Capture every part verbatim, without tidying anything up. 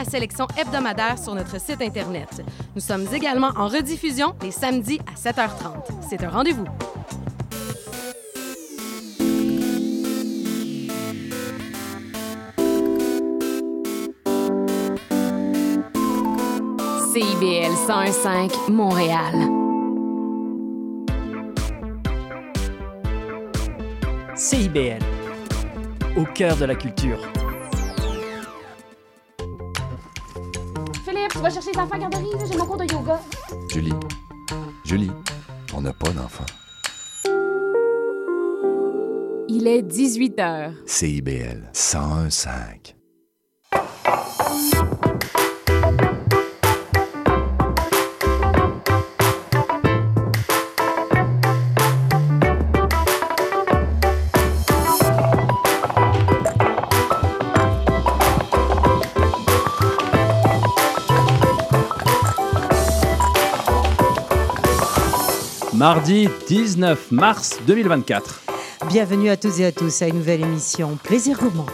la sélection hebdomadaire sur notre site Internet. Nous sommes également en rediffusion les samedis à sept heures trente. C'est un rendez-vous. C I B L cent un virgule cinq Montréal. C I B L, au cœur de la culture. Philippe, tu vas chercher les enfants à la garderie, là, j'ai mon cours de yoga. Julie, Julie, on n'a pas d'enfants. Il est dix-huit heures. C I B L cent un virgule cinq. Mardi dix-neuf mars deux mille vingt-quatre. Bienvenue à tous et à tous à une nouvelle émission Plaisir Gourmand.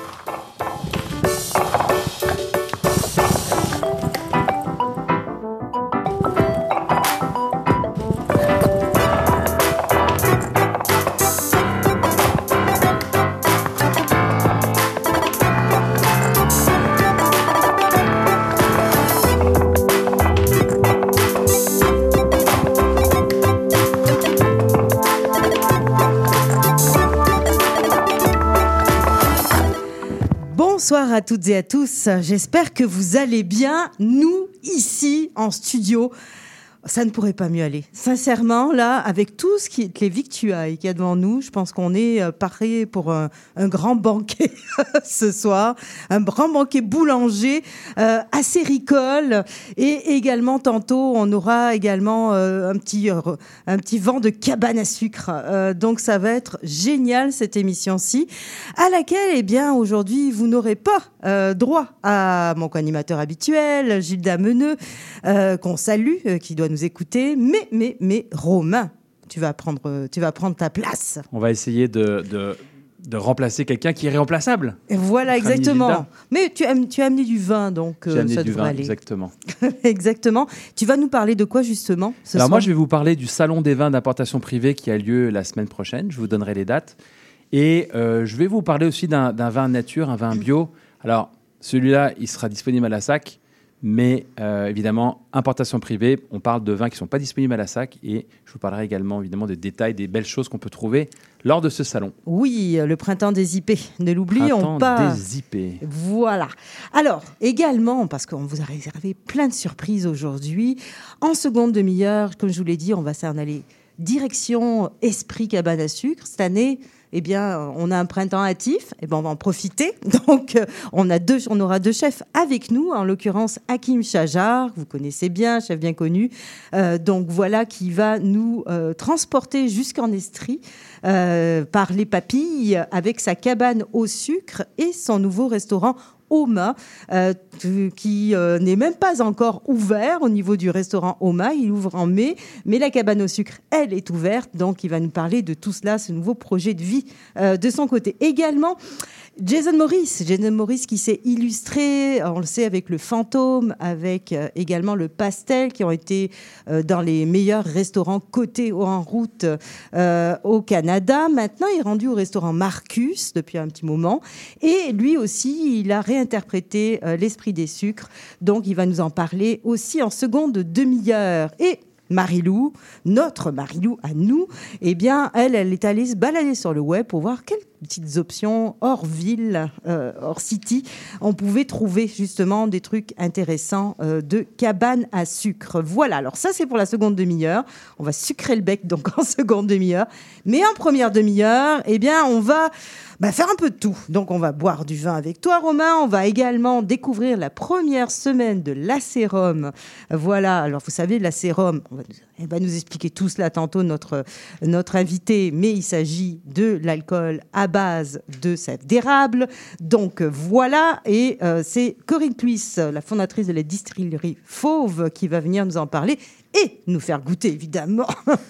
Bonsoir à toutes et à tous, j'espère que vous allez bien. Nous, ici, en studio, ça ne pourrait pas mieux aller. Sincèrement, là, avec tout ce qui, les victuailles qu'il y a devant nous, je pense qu'on est euh, paré pour un, un grand banquet ce soir, un grand banquet boulanger, euh, acéricole, et également tantôt, on aura également euh, un petit euh, un petit vent de cabane à sucre. Euh, donc ça va être génial cette émission-ci, à laquelle, eh bien, aujourd'hui, vous n'aurez pas euh, droit à mon co-animateur habituel, Gilda Meneux, euh, qu'on salue, euh, qui doit nous écouter, mais, mais, mais, Romain, tu vas prendre, tu vas prendre ta place. On va essayer de, de, de remplacer quelqu'un qui est irremplaçable. Et voilà, exactement. Mais tu as, tu as amené du vin, donc euh, J'ai amené ça du devrait vin, aller. exactement. Exactement. Tu vas nous parler de quoi, justement, ce Alors soir? moi, je vais vous parler du Salon des vins d'importation privée qui a lieu la semaine prochaine. Je vous donnerai les dates. Et euh, je vais vous parler aussi d'un, d'un vin nature, un vin bio. Alors, celui-là, il sera disponible à la S A C. Mais euh, évidemment, importation privée, on parle de vins qui ne sont pas disponibles à la S A C et je vous parlerai également évidemment des détails, des belles choses qu'on peut trouver lors de ce salon. Oui, le printemps des I P, ne l'oublions printemps pas. Des I P. Voilà. Alors, également, parce qu'on vous a réservé plein de surprises aujourd'hui, en seconde demi-heure, comme je vous l'ai dit, on va s'en aller direction Esprit Cabane à Sucre. Cette année, eh bien, on a un printemps hâtif, eh bien, on va en profiter. Donc, on, a deux, on aura deux chefs avec nous, en l'occurrence Hakim Chajar, vous connaissez bien, chef bien connu. Euh, donc, voilà, qui va nous euh, transporter jusqu'en Estrie euh, par les papilles avec sa cabane au sucre et son nouveau restaurant Oma, euh, qui euh, n'est même pas encore ouvert au niveau du restaurant Oma. Il ouvre en mai, mais la cabane au sucre, elle, est ouverte. Donc, il va nous parler de tout cela, ce nouveau projet de vie euh, de son côté. Également, Jason Morris, Jason Morris qui s'est illustré, on le sait, avec le fantôme, avec euh, également le pastel, qui ont été euh, dans les meilleurs restaurants cotés ou en route euh, au Canada. Maintenant, il est rendu au restaurant Marcus depuis un petit moment. Et lui aussi, il a réinterprété euh, l'esprit des sucres. Donc, il va nous en parler aussi en seconde demi-heure. Et Marie-Lou, notre Marie-Lou à nous, eh bien, elle, elle est allée se balader sur le web pour voir quelles petites options hors ville, euh, hors city, on pouvait trouver justement des trucs intéressants euh, de cabane à sucre. Voilà, alors ça c'est pour la seconde demi-heure. On va sucrer le bec donc en seconde demi-heure. Mais en première demi-heure, eh bien, on va bah, faire un peu de tout. Donc on va boire du vin avec toi, Romain. On va également découvrir la première semaine de l'acérum. Voilà, alors vous savez, l'acérum, on va nous, elle va nous expliquer tout cela tantôt, notre, notre invité, mais il s'agit de l'alcool à base de sève d'érable. Donc voilà, et euh, c'est Corinne Pluis, la fondatrice de la distillerie Fauve, qui va venir nous en parler et nous faire goûter évidemment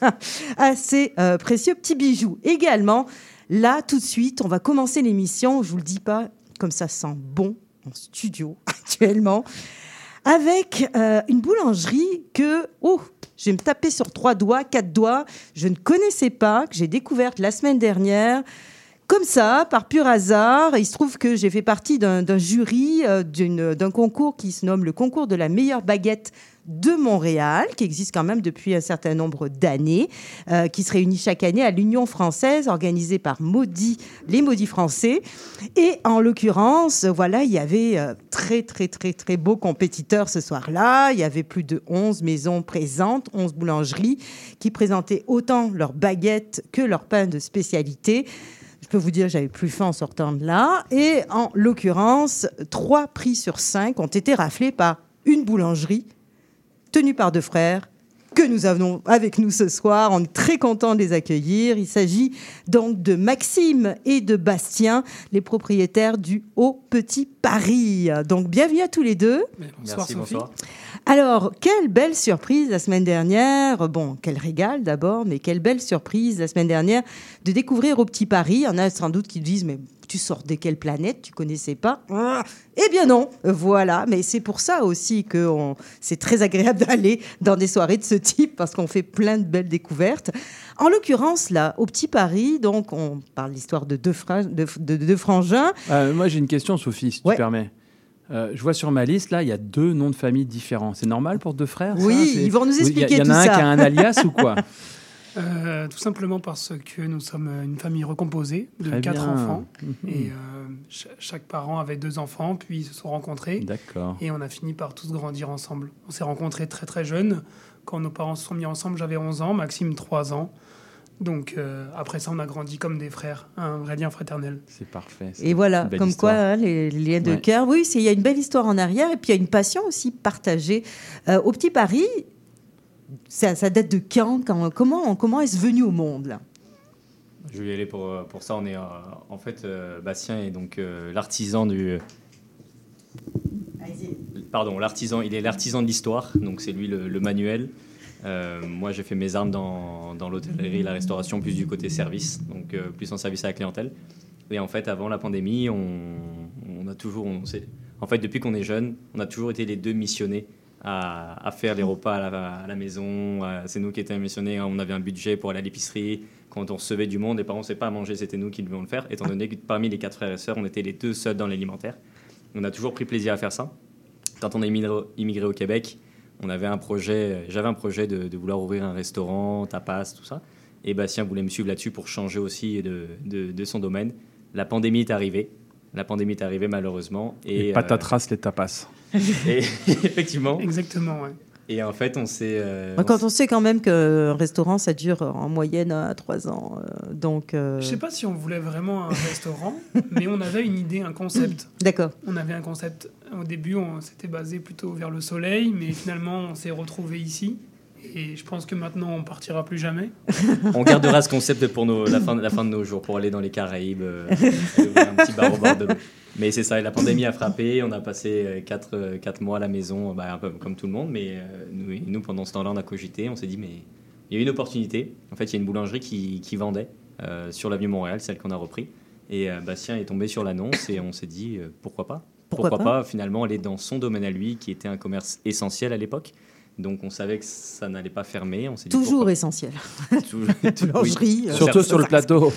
à ces euh, précieux petits bijoux. Également, là tout de suite, on va commencer l'émission, je vous le dis pas, comme ça sent bon. en studio actuellement, avec euh, une boulangerie que, oh, je vais me taper sur trois doigts, quatre doigts, je ne connaissais pas, que j'ai découverte la semaine dernière. Comme ça, par pur hasard, il se trouve que j'ai fait partie d'un, d'un jury euh, d'une, d'un concours qui se nomme le concours de la meilleure baguette de Montréal, qui existe quand même depuis un certain nombre d'années, euh, qui se réunit chaque année à l'Union française, organisée par Maudit, les Maudits Français. Et en l'occurrence, voilà, il y avait euh, très, très, très, très beaux compétiteurs ce soir-là. Il y avait plus de onze maisons présentes, onze boulangeries, qui présentaient autant leurs baguettes que leurs pains de spécialité. Je peux vous dire, j'avais plus faim en sortant de là. Et en l'occurrence, trois prix sur cinq ont été raflés par une boulangerie tenue par deux frères que nous avons avec nous ce soir. On est très contents de les accueillir. Il s'agit donc de Maxime et de Bastien, les propriétaires du Haut Petit Paris. Donc, bienvenue à tous les deux. Bonsoir, Merci, Sophie. bonsoir. Alors, quelle belle surprise la semaine dernière. Bon, quel régal d'abord, mais quelle belle surprise la semaine dernière de découvrir Au Petit Paris. Il y en a sans doute qui disent, mais tu sors de quelle planète? Tu connaissais pas? Eh bien non, voilà. Mais c'est pour ça aussi que on... c'est très agréable d'aller dans des soirées de ce type parce qu'on fait plein de belles découvertes. En l'occurrence, là, Au Petit Paris, donc on parle de l'histoire de deux, fra... de, de, de deux frangins. Euh, moi, j'ai une question, Sophie, si Ouais. tu permets. Euh, je vois sur ma liste, là, il y a deux noms de famille différents. C'est normal pour deux frères? ça Oui, C'est- ils vont nous Il y, a- expliquer il y en tout a un ça. qui a un alias ou quoi? Euh, tout simplement parce que nous sommes une famille recomposée de Très quatre bien. enfants. Mhm. Et euh, ch- chaque parent avait deux enfants, puis ils se sont rencontrés. D'accord. Et on a fini par tous grandir ensemble. On s'est rencontrés très très jeunes. Quand nos parents se sont mis ensemble, j'avais onze ans, Maxime trois ans. Donc euh, après ça, on a grandi comme des frères, un vrai lien fraternel. C'est parfait. c'est Et voilà, une belle comme histoire. quoi, hein, les, les liens de Ouais. cœur. Oui, c'est- il y a une belle histoire en arrière et puis il y a une passion aussi partagée. Euh, Au Petit Paris, ça, ça date de quand, quand Comment, comment est-ce venu au monde là? Je vais y aller pour, pour ça. On est, euh, en fait, euh, Bastien est donc euh, l'artisan du. Pardon, l'artisan. Il est l'artisan de l'histoire. Donc c'est lui le, le manuel. Euh, moi, j'ai fait mes armes dans, dans l'hôtellerie, la restauration, plus du côté service, donc euh, plus en service à la clientèle. Et en fait, avant la pandémie, on, on a toujours, on sait, en fait, depuis qu'on est jeune, on a toujours été les deux missionnés à, à faire les repas à la, à la maison. À- c'est nous qui étions missionnés. On avait un budget pour aller à l'épicerie. Quand on recevait du monde, les parents ne savaient pas à manger, c'était nous qui devions le faire. Étant donné que parmi les quatre frères et sœurs, on était les deux seuls dans l'alimentaire. On a toujours pris plaisir à faire ça. Quand on a immigré, immigré au Québec, on avait un projet, j'avais un projet de, de vouloir ouvrir un restaurant, tapas, tout ça. Et Bastien voulait me suivre là-dessus pour changer aussi de, de, de son domaine. La pandémie est arrivée. La pandémie est arrivée malheureusement. Et, Et patatras, les tapas. euh, et effectivement. Exactement, ouais. Et en fait, on s'est. euh, Quand s- on sait quand même qu'un restaurant, ça dure en moyenne à trois ans. euh, donc, euh, Je sais pas si on voulait vraiment un restaurant, mais on avait une idée, un concept. D'accord. On avait un concept. Au début, on s'était basé plutôt vers le soleil, mais finalement, on s'est retrouvé ici. Et je pense que maintenant, on partira plus jamais. On gardera ce concept pour nos, la, fin, la fin de nos jours, pour aller dans les Caraïbes, euh, aller ouvrir un petit bar au bord de l'eau. Mais c'est ça, la pandémie a frappé. On a passé quatre mois à la maison, bah, un peu comme tout le monde. Mais euh, nous, nous, pendant ce temps-là, on a cogité. On s'est dit, mais il y a eu une opportunité. En fait, il y a une boulangerie qui, qui vendait euh, sur l'avenue Montréal, celle qu'on a repris. Et euh, Bastien est tombé sur l'annonce et on s'est dit, euh, pourquoi pas Pourquoi Pourquoi pas pas Finalement, aller dans son domaine à lui, qui était un commerce essentiel à l'époque. Donc, on savait que ça n'allait pas fermer. On s'est dit, Toujours pourquoi essentiel. pas Toujours- Boulangerie. euh, Surtout sur le plateau.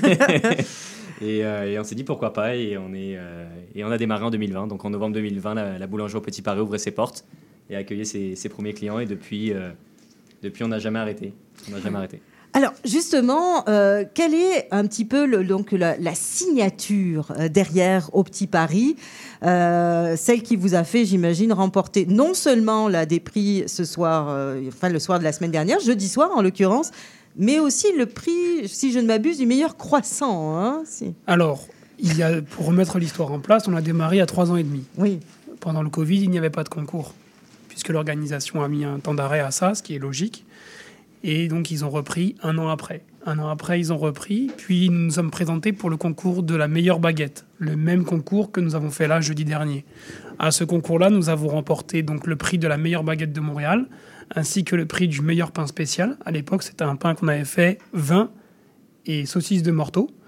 et, euh, et on s'est dit pourquoi pas et on, est, euh, et on a démarré en deux mille vingt. Donc en novembre deux mille vingt, la, la boulangerie au Petit Paris ouvrait ses portes et accueillait ses, ses premiers clients. Et depuis, euh, depuis on n'a jamais arrêté. On n'a jamais arrêté. Alors justement, euh, quelle est un petit peu le- donc la, la signature euh, derrière Au Petit Paris, euh, celle qui vous a fait, j'imagine, remporter non seulement là des prix ce soir, euh, enfin le soir de la semaine dernière, jeudi soir en l'occurrence, mais aussi le prix, si je ne m'abuse, du meilleur croissant. Hein, si. Alors, il y a, pour remettre l'histoire en place, on a démarré à trois ans et demi. Oui. Pendant le Covid, il n'y avait pas de concours, puisque l'organisation a mis un temps d'arrêt à ça, ce qui est logique. Et donc, ils ont repris un an après. Un an après, ils ont repris, puis nous nous sommes présentés pour le concours de la meilleure baguette, le même concours que nous avons fait là jeudi dernier. À ce concours-là, nous avons remporté donc le prix de la meilleure baguette de Montréal, ainsi que le prix du meilleur pain spécial. À l'époque, c'était un pain qu'on avait fait vin et saucisse de morteau.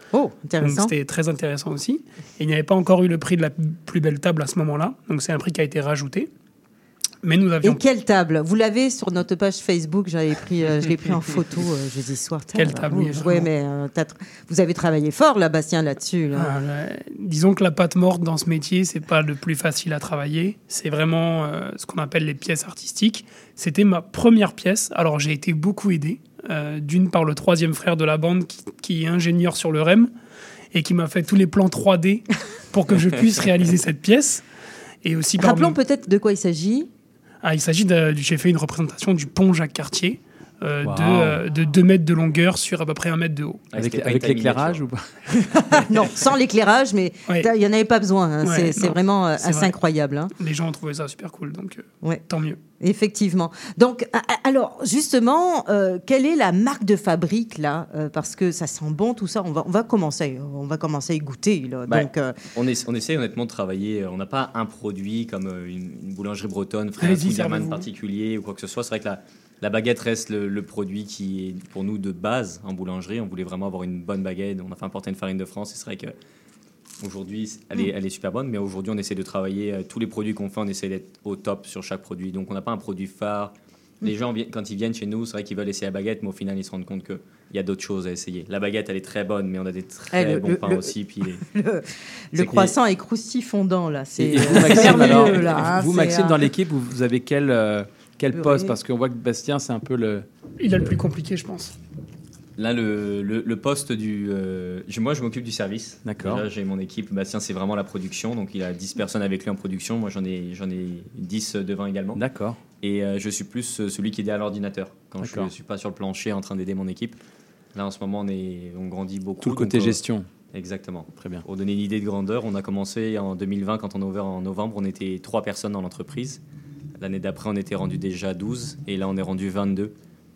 Oh, Donc intéressant. c'était très intéressant aussi. Et il n'y avait pas encore eu le prix de la plus belle table à ce moment-là. Donc c'est un prix qui a été rajouté. Mais nous avions... Et quelle table? Vous l'avez sur notre page Facebook, j'avais pris, euh, je l'ai pris en photo euh, jeudi soir. Quelle table, oui, Oui, vraiment. mais euh, t'as tr- vous avez travaillé fort là, Bastien, là-dessus. Là. Ah, là, disons que la pâte morte dans ce métier, c'est pas le plus facile à travailler. C'est vraiment euh, ce qu'on appelle les pièces artistiques. C'était ma première pièce. Alors j'ai été beaucoup aidé. Euh, d'une par le troisième frère de la bande qui, qui est ingénieur sur le R E M et qui m'a fait tous les plans trois D pour que je puisse réaliser cette pièce. Et aussi par Rappelons peut-être de quoi il s'agit. Ah, il s'agit de, j'ai fait une représentation du pont Jacques-Cartier euh, Wow. de, euh, de deux mètres de longueur sur à peu près un mètre de haut. Avec, C'était pas avec une l'éclairage miniature. ou pas? Non, sans l'éclairage, mais Ouais. il n'y en avait pas besoin. hein. Ouais, c'est c'est non, vraiment euh, c'est assez vrai. incroyable. hein. Les gens ont trouvé ça super cool, donc euh, Ouais. tant mieux. Effectivement. Donc, a- a- alors, justement, euh, quelle est la marque de fabrique, là euh, Parce que ça sent bon, tout ça. On va, on va, commencer, on va commencer à y goûter. Là. Bah, Donc, euh, On, essa- on essaie honnêtement de travailler. euh, On n'a pas un produit comme euh, une, une boulangerie bretonne, ferait un Allez-y, Couderman servez-vous. particulier ou quoi que ce soit. C'est vrai que la, la baguette reste le, le produit qui est pour nous de base en boulangerie. On voulait vraiment avoir une bonne baguette. On a fait importer une farine de France. Et c'est vrai que aujourd'hui, elle est, elle est super bonne. Mais aujourd'hui, on essaie de travailler euh, tous les produits qu'on fait. On essaie d'être au top sur chaque produit. Donc, on n'a pas un produit phare. Les gens, vi- quand ils viennent chez nous, c'est vrai qu'ils veulent essayer la baguette, mais au final, ils se rendent compte qu'il y a d'autres choses à essayer. La baguette, elle est très bonne, mais on a des très Eh, le- bons le- pains le- aussi. Puis les- le, C'est le que croissant est croustillant fondant, là. C'est Et vous, euh, Maxime, merveilleux, alors, là. hein. vous, C'est, Maxime, euh, dans l'équipe, vous, vous avez quel, euh, quel Purée. poste? Parce qu'on voit que Bastien, c'est un peu le... Il a le plus compliqué, je pense. Là, le, le, le poste du... euh, je- moi, je m'occupe du service. D'accord. Déjà, j'ai mon équipe. Bastien, c'est vraiment la production. Donc, il a dix personnes avec lui en production. Moi, j'en ai, j'en ai dix devant également. D'accord. Et euh, je suis plus euh, celui qui est derrière l'ordinateur. Quand je D'accord. ne suis pas sur le plancher en train d'aider mon équipe. Là, en ce moment, on, est, on grandit beaucoup. Tout le côté donc, euh, gestion. Exactement. Très bien. Pour donner une idée de grandeur, on a commencé en deux mille vingt, quand on a ouvert en novembre, on était trois personnes dans l'entreprise. L'année d'après, on était rendu déjà douze. Et là, on est rendu vingt-deux.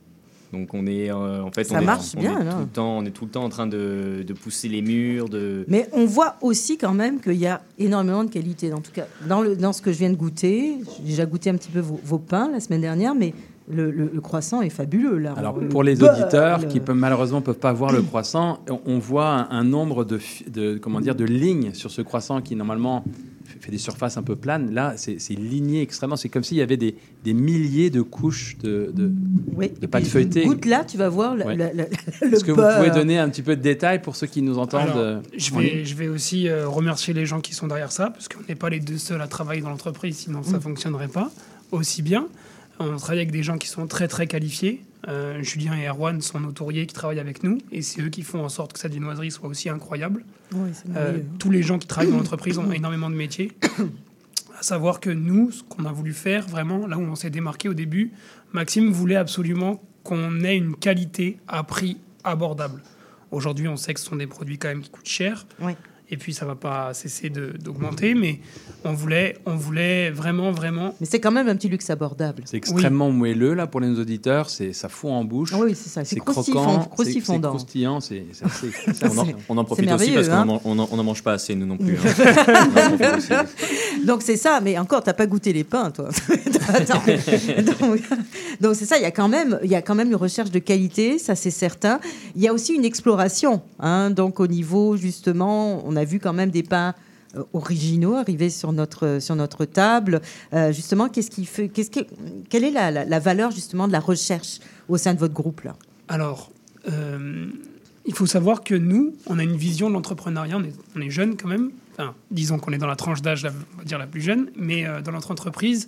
Donc on est euh, en fait Ça on est, marche on bien, est là. tout le temps on est tout le temps en train de, de pousser les murs de Mais on voit aussi quand même qu'il y a énormément de qualité. En tout cas, dans, le, dans ce que je viens de goûter, j'ai déjà goûté un petit peu vos, vos pains la semaine dernière, mais le, le- le croissant est fabuleux. Là. Alors, Le pour les beurre, auditeurs le- qui peuvent, malheureusement ne peuvent pas voir le croissant, on, on voit un, un nombre de, fi- de, comment dire, de lignes sur ce croissant qui, normalement, fait fait des surfaces un peu planes. Là, c'est c'est ligné extrêmement. C'est comme s'il y avait des, des milliers de couches de... de... Oui. de Et pâte puis, feuilletée. Goûte là, tu vas voir le, Ouais. le- le- le Est-ce que vous beurre. pouvez donner un petit peu de détails pour ceux qui nous entendent Alors, euh, je, en ligne vais, je vais aussi euh, remercier les gens qui sont derrière ça, parce qu'on n'est pas les deux seuls à travailler dans l'entreprise, sinon ça ne Mm. fonctionnerait pas aussi bien. On travaille avec des gens qui sont très très qualifiés. Euh, Julien et Erwan sont nos touriers qui travaillent avec nous, et c'est eux qui font en sorte que cette viennoiserie soit aussi incroyable. Oui, c'est Euh, merveilleux. tous les gens qui travaillent dans l'entreprise ont énormément de métiers. À savoir que nous, ce qu'on a voulu faire, vraiment, là où on s'est démarqué au début, Maxime voulait absolument qu'on ait une qualité à prix abordable. Aujourd'hui, on sait que ce sont des produits quand même qui coûtent cher. Oui. Et puis, ça ne va pas cesser de- d'augmenter. Mais on voulait, on voulait vraiment, vraiment... Mais c'est quand même un petit luxe abordable. C'est extrêmement moelleux, là, pour les auditeurs. C'est, ça fond en bouche. Ah oui, c'est ça. C'est C'est croustillant, croquant, c'est- croustillant c'est fondant. croustillant, c'est c'est assez- c'est assez on en, énorme. on en profite c'est aussi parce merveilleux, qu'on n'en on en- on en mange pas assez nous non plus. hein. On en profite aussi. Donc c'est ça, mais encore, t'as pas goûté les pains, toi. Attends. donc donc c'est ça, il y a quand même, il y a quand même une recherche de qualité, ça c'est certain. Il y a aussi une exploration, hein, donc au niveau justement, on a vu quand même des pains euh, originaux arriver sur notre sur notre table. Euh, justement, qu'est-ce qui fait, qu'est-ce que, quelle est la, la, la valeur justement de la recherche au sein de votre groupe là? Alors, euh, il faut savoir que nous, on a une vision de l'entrepreneuriat. On est, on est jeune quand même. Enfin, disons qu'on est dans la tranche d'âge, la- on va dire la plus jeune. Mais euh, dans notre entreprise,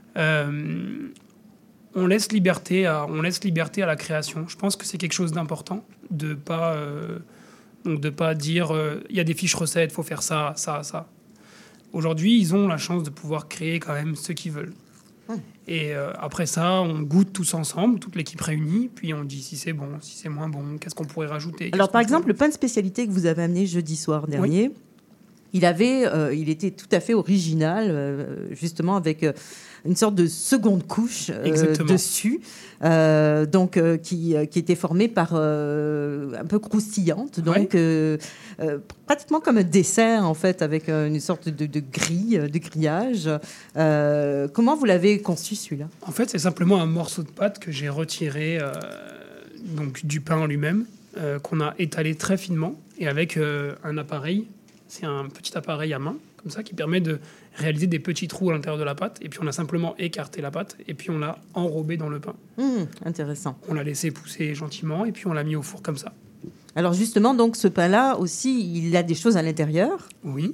euh, on laisse liberté à, on laisse liberté à la création. Je pense que c'est quelque chose d'important de pas, euh, donc de pas dire euh, il y a des fiches recettes, faut faire ça, ça, ça. Aujourd'hui, ils ont la chance de pouvoir créer quand même ce qu'ils veulent. Et euh, après ça, on goûte tous ensemble, toute l'équipe réunie, puis on dit si c'est bon, si c'est moins bon, qu'est-ce qu'on pourrait rajouter. Alors, qu'est-ce par qu'on exemple, pourrait- le pain de spécialité que vous avez amené jeudi soir dernier, il avait, euh, il était tout à fait original, euh, justement avec euh, une sorte de seconde couche euh, Exactement. dessus, euh, donc euh, qui, euh, qui était formée par euh, un peu croustillante, donc Ouais. euh, euh, pratiquement comme un dessert en fait, avec euh, une sorte de, de grille, de grillage. Euh, comment vous l'avez conçu celui-là? En fait, c'est simplement un morceau de pâte que j'ai retiré euh, donc, du pain en lui-même, euh, qu'on a étalé très finement. et avec euh, un appareil, c'est un petit appareil à main, comme ça, qui permet de réaliser des petits trous à l'intérieur de la pâte. Et puis, on a simplement écarté la pâte et puis on l'a enrobée dans le pain. Mmh, intéressant. On l'a laissé pousser gentiment et puis on l'a mis au four comme ça. Alors justement, donc ce pain-là aussi, il a des choses à l'intérieur. Oui.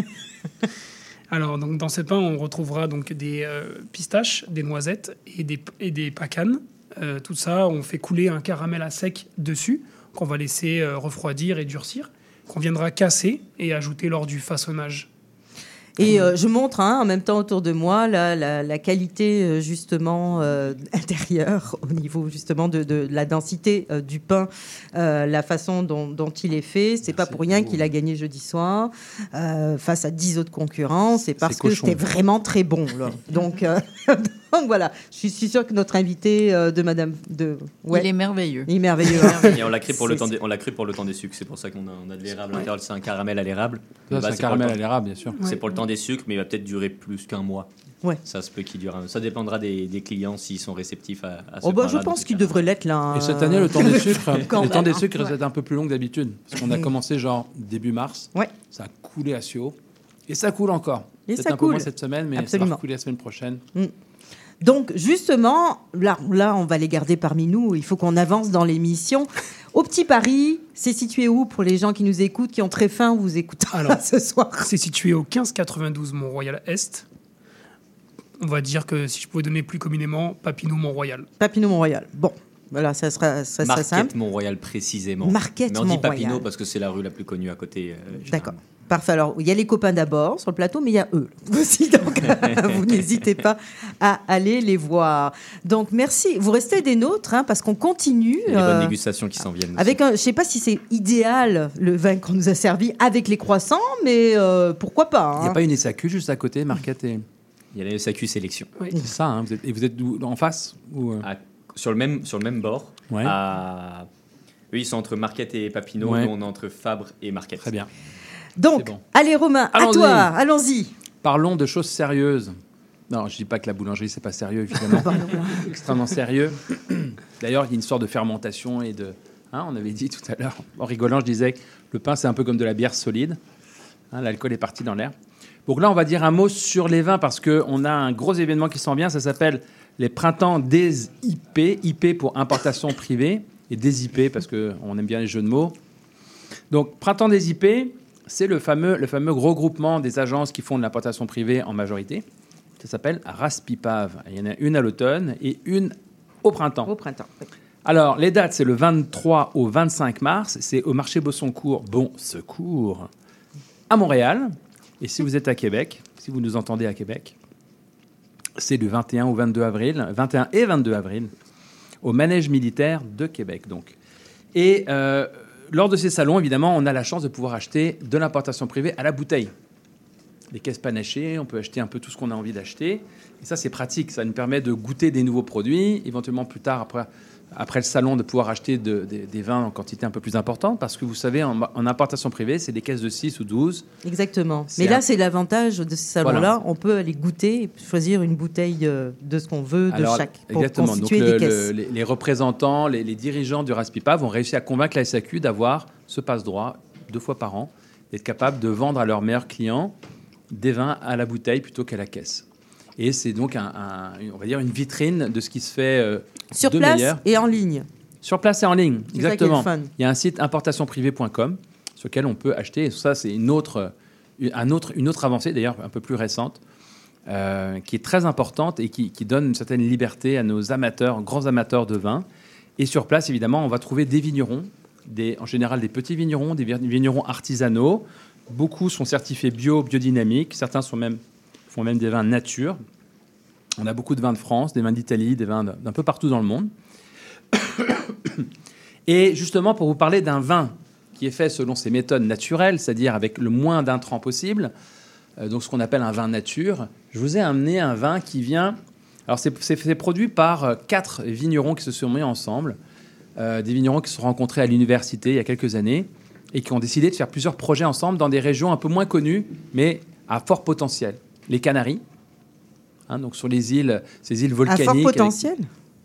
Alors, donc, dans ce pain, on retrouvera donc des euh, pistaches, des noisettes et des, et des pacanes. Euh, tout ça, on fait couler un caramel à sec dessus, qu'on va laisser euh, refroidir et durcir, qu'on viendra casser et ajouter lors du façonnage. Et euh, je montre hein, en même temps autour de moi la, la, la qualité euh, justement euh, intérieure au niveau justement de, de, de la densité euh, du pain, euh, la façon dont, dont il est fait. C'est pas pour rien beau. qu'il a gagné jeudi soir euh, face à dix autres concurrents. C'est parce c'est que c'était vraiment très bon. Là. Donc, euh, donc voilà, je suis sûre que notre invité euh, de Madame de ouais, il est merveilleux. Il est merveilleux. Hein. Et on l'a créé pour le temps des, on l'a créé pour le temps des sucres. C'est pour ça qu'on a, on a de l'érable à l'intérieur. C'est un caramel à l'érable. Ça, c'est un caramel à l'érable, bien sûr. C'est ouais. pour le temps des sucres, mais il va peut-être durer plus qu'un mois. Ouais. Ça se peut qu'il dure. Un... Ça dépendra des, des clients s'ils sont réceptifs à, à ce oh bah, je pense qu'ils devraient l'être là. Et cette année, le temps des sucres, le temps des sucres ouais. est un peu plus long que d'habitude, parce qu'on a commencé genre début mars. Ouais. Ça a coulé à Sio et ça coule encore. Et peut-être ça un coule. peu moins cette semaine, mais Absolument. ça va couler la semaine prochaine. Mm. Donc justement, là, là, on va les garder parmi nous. Il faut qu'on avance dans l'émission. Au Petit Paris, c'est situé où pour les gens qui nous écoutent, qui ont très faim, vous écoutent Alors, ce soir? C'est situé au quinze quatre-vingt-douze Mont-Royal-Est. On va dire que si je pouvais donner plus communément, Papineau-Mont-Royal. Papineau-Mont-Royal. Bon, voilà, ça sera, ça sera simple. Marquette Mont-Royal précisément. Marquette Mais on dit Mont-Royal. Papineau parce que c'est la rue la plus connue à côté. Euh, D'accord. Parfait. Alors, il y a les copains d'abord sur le plateau, mais il y a eux aussi. Donc, vous n'hésitez pas à aller les voir. Donc, merci. Vous restez des nôtres, hein, parce qu'on continue. Il y a les euh, bonnes dégustations qui s'en viennent. Avec un, je ne sais pas si c'est idéal, le vin qu'on nous a servi avec les croissants, mais euh, pourquoi pas. Hein. Il n'y a pas une S A Q juste à côté, Marquette et... Il y a la S A Q Sélection. Oui. C'est ça, hein, vous êtes, et vous êtes d'où, en face ou... à, sur, le même, sur le même bord. Ouais. À... Eux, ils sont entre Marquette et Papineau. Ouais. Nous, on est entre Fabre et Marquette. Très bien. Donc, bon. allez Romain, Allons-y. à toi, allons-y. Parlons de choses sérieuses. Non, je dis pas que la boulangerie c'est pas sérieux évidemment. Extrêmement sérieux. D'ailleurs, il y a une sorte de fermentation et de. Hein, on avait dit tout à l'heure, en rigolant, je disais que le pain c'est un peu comme de la bière solide. Hein, l'alcool est parti dans l'air. Donc là, on va dire un mot sur les vins parce que on a un gros événement qui s'en vient. Ça s'appelle les Printemps des I P. I P pour importation privée et des I P parce que on aime bien les jeux de mots. Donc, Printemps des I P. C'est le fameux, le fameux regroupement des agences qui font de l'importation privée en majorité. Ça s'appelle RASPIPAV. Il y en a une à l'automne et une au printemps. Au printemps, oui. Alors, les dates, c'est le vingt-trois au vingt-cinq mars. C'est au marché Beausecours, Bon Secours, à Montréal. Et si vous êtes à Québec, si vous nous entendez à Québec, c'est du vingt et un au vingt-deux avril, vingt et un et vingt-deux avril, au Manège militaire de Québec. Donc. Et... Euh, Lors de ces salons, évidemment, on a la chance de pouvoir acheter de l'importation privée à la bouteille. Les caisses panachées, on peut acheter un peu tout ce qu'on a envie d'acheter. Et ça, c'est pratique. Ça nous permet de goûter des nouveaux produits. Éventuellement, plus tard, après, après le salon, de pouvoir acheter de, de, des vins en quantité un peu plus importante. Parce que vous savez, en, en importation privée, c'est des caisses de six ou douze. Exactement. C'est Mais là, un... c'est l'avantage de ce salon-là. Voilà. On peut aller goûter et choisir une bouteille de ce qu'on veut de Alors, chaque. Pour exactement. constituer Donc, le, des caisses. Le, les, les représentants, les, les dirigeants du RASPIPAV vont réussir à convaincre la S A Q d'avoir ce passe-droit deux fois par an, d'être capable de vendre à leurs meilleurs clients des vins à la bouteille plutôt qu'à la caisse. Et c'est donc, un, un, on va dire, une vitrine de ce qui se fait euh, sur de place meilleur. Et en ligne. Sur place et en ligne, c'est exactement. Ça qui est le fun. Il y a un site importation privée point com sur lequel on peut acheter. Et ça, c'est une autre, un autre, une autre avancée, d'ailleurs un peu plus récente, euh, qui est très importante et qui, qui donne une certaine liberté à nos amateurs, grands amateurs de vin. Et sur place, évidemment, on va trouver des vignerons, des, en général des petits vignerons, des vignerons artisanaux. Beaucoup sont certifiés bio, biodynamiques. Certains sont même, font même des vins nature. On a beaucoup de vins de France, des vins d'Italie, des vins d'un peu partout dans le monde. Et justement, pour vous parler d'un vin qui est fait selon ses méthodes naturelles, c'est-à-dire avec le moins d'intrants possible, euh, donc ce qu'on appelle un vin nature, je vous ai amené un vin qui vient... Alors, c'est, c'est, c'est produit par euh, quatre vignerons qui se sont mis ensemble, euh, des vignerons qui se sont rencontrés à l'université il y a quelques années et qui ont décidé de faire plusieurs projets ensemble dans des régions un peu moins connues, mais à fort potentiel. Les Canaries, hein, donc sur les îles, ces îles volcaniques. À fort potentiel avec...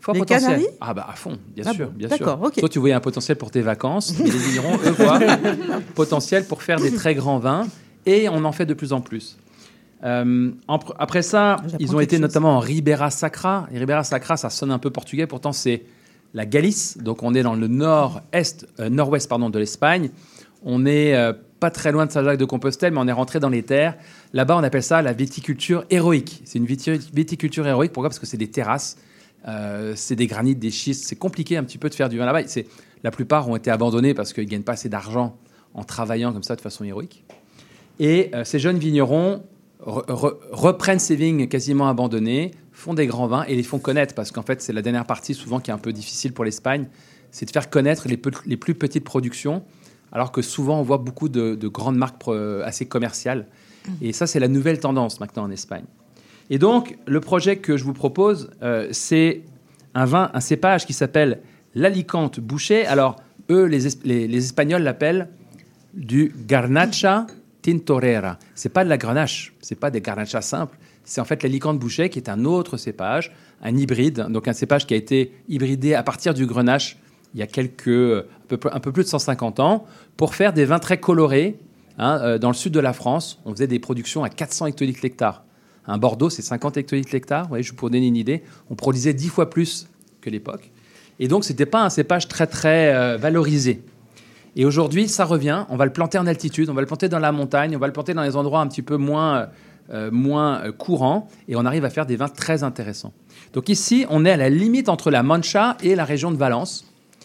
Fort Les potentiel. Canaries ? Ah bah à fond, bien Ah sûr, bon, bien d'accord, sûr. ok. Toi, tu voyais un potentiel pour tes vacances, mais les vignerons, eux, voient potentiel pour faire des très grands vins, et on en fait de plus en plus. Euh, en pr- après ça, J'apprends ils ont quelque été chose. notamment en Ribera Sacra. Et Ribera Sacra, ça sonne un peu portugais, pourtant c'est la Galice, donc on est dans le nord-est, euh, nord-ouest pardon, de l'Espagne. On est euh, pas très loin de Saint-Jacques-de-Compostelle, mais on est rentré dans les terres. Là-bas, on appelle ça la viticulture héroïque. C'est une viti- viticulture héroïque. Pourquoi ? Parce que c'est des terrasses, euh, c'est des granites, des schistes. C'est compliqué un petit peu de faire du vin là-bas. C'est, la plupart ont été abandonnés parce qu'ils ne gagnent pas assez d'argent en travaillant comme ça de façon héroïque. Et euh, ces jeunes vignerons re- re- reprennent ces vignes quasiment abandonnées, font des grands vins et les font connaître. Parce qu'en fait, c'est la dernière partie souvent qui est un peu difficile pour l'Espagne. C'est de faire connaître les, pe- les plus petites productions. Alors que souvent, on voit beaucoup de, de grandes marques pro- assez commerciales. Et ça, c'est la nouvelle tendance maintenant en Espagne. Et donc, le projet que je vous propose, euh, c'est un vin, un cépage qui s'appelle l'Alicante Bouschet. Alors, eux, les, es- les, les Espagnols l'appellent du Garnacha Tintorera. C'est pas de la grenache, c'est pas des garnachas simples. C'est en fait l'Alicante Bouschet qui est un autre cépage, un hybride, donc un cépage qui a été hybridé à partir du grenache il y a quelques, un peu, un peu plus de cent cinquante ans, pour faire des vins très colorés. Hein, euh, dans le sud de la France, on faisait des productions à quatre cents hectolitres l'hectare. Un Bordeaux, c'est cinquante hectolitres l'hectare. Vous voyez, je pour donner une idée, on produisait dix fois plus que l'époque. Et donc, ce n'était pas un cépage très, très euh, valorisé. Et aujourd'hui, ça revient. On va le planter en altitude, on va le planter dans la montagne, on va le planter dans les endroits un petit peu moins, euh, moins euh, courants. Et on arrive à faire des vins très intéressants. Donc ici, on est à la limite entre la Mancha et la région de Valence.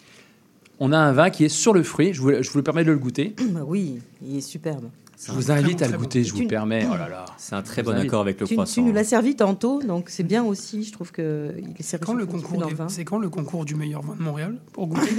On a un vin qui est sur le fruit. Je vous, je vous permets de le goûter. Oui, il est superbe. Je vous invite très à le bon, goûter, très je bon. vous Tu- permets. Oh là là. C'est un très Je bon vous invite. accord avec le Tu, croissant. tu nous l'as servi tantôt, donc c'est bien aussi. Je trouve que il est servi Quand le un petit peu concours dans des- le vin. C'est quand le concours du meilleur vin de Montréal pour goûter?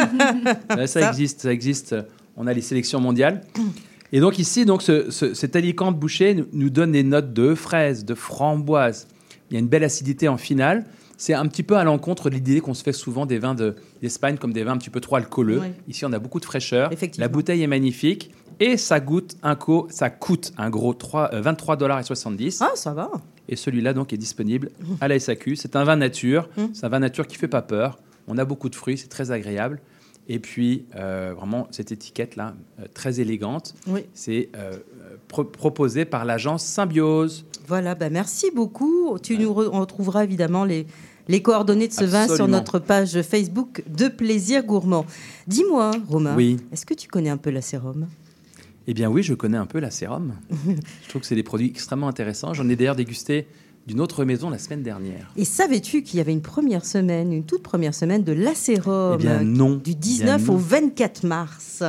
Ouais, ça, Ça. existe, ça existe. On a les sélections mondiales. Et donc ici, donc ce, ce- cet Alicante Bouschet nous, nous donne des notes de fraises, de framboises. Il y a une belle acidité en finale. C'est un petit peu à l'encontre de l'idée qu'on se fait souvent des vins de- d'Espagne comme des vins un petit peu trop alcooleux. Ouais. Ici, on a beaucoup de fraîcheur. Effectivement. La bouteille est magnifique et ça goûte un co, ça coûte un gros trois- euh, vingt-trois dollars soixante-dix. Ah, ça va. Et celui-là donc est disponible à la S A Q. C'est un vin nature. Mmh. C'est un vin nature qui fait pas peur. On a beaucoup de fruits, c'est très agréable. Et puis euh, vraiment cette étiquette là, euh, très élégante, Oui. c'est euh, pro- proposé par l'agence Symbiose. Voilà, bah merci beaucoup. Tu nous re- on retrouvera évidemment les, les coordonnées de ce vin sur Absolument. notre page Facebook de Plaisir Gourmand. Dis-moi, Romain, Oui. est-ce que tu connais un peu la sérum? Eh bien oui, je connais un peu la sérum. Je trouve que c'est des produits extrêmement intéressants. J'en ai d'ailleurs dégusté d'une autre maison la semaine dernière. Et savais-tu qu'il y avait une première semaine, une toute première semaine de la sérum Eh bien non. du Eh bien, dix-neuf non. au vingt-quatre mars.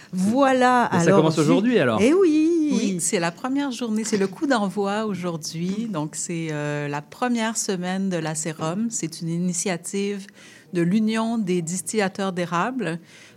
Voilà. Et ça alors, commence ju- aujourd'hui alors. Eh oui. Oui, c'est la première journée, c'est le coup d'envoi aujourd'hui. Donc, c'est euh, la première semaine de la sérum. C'est une initiative de l'Union des distillateurs d'érable.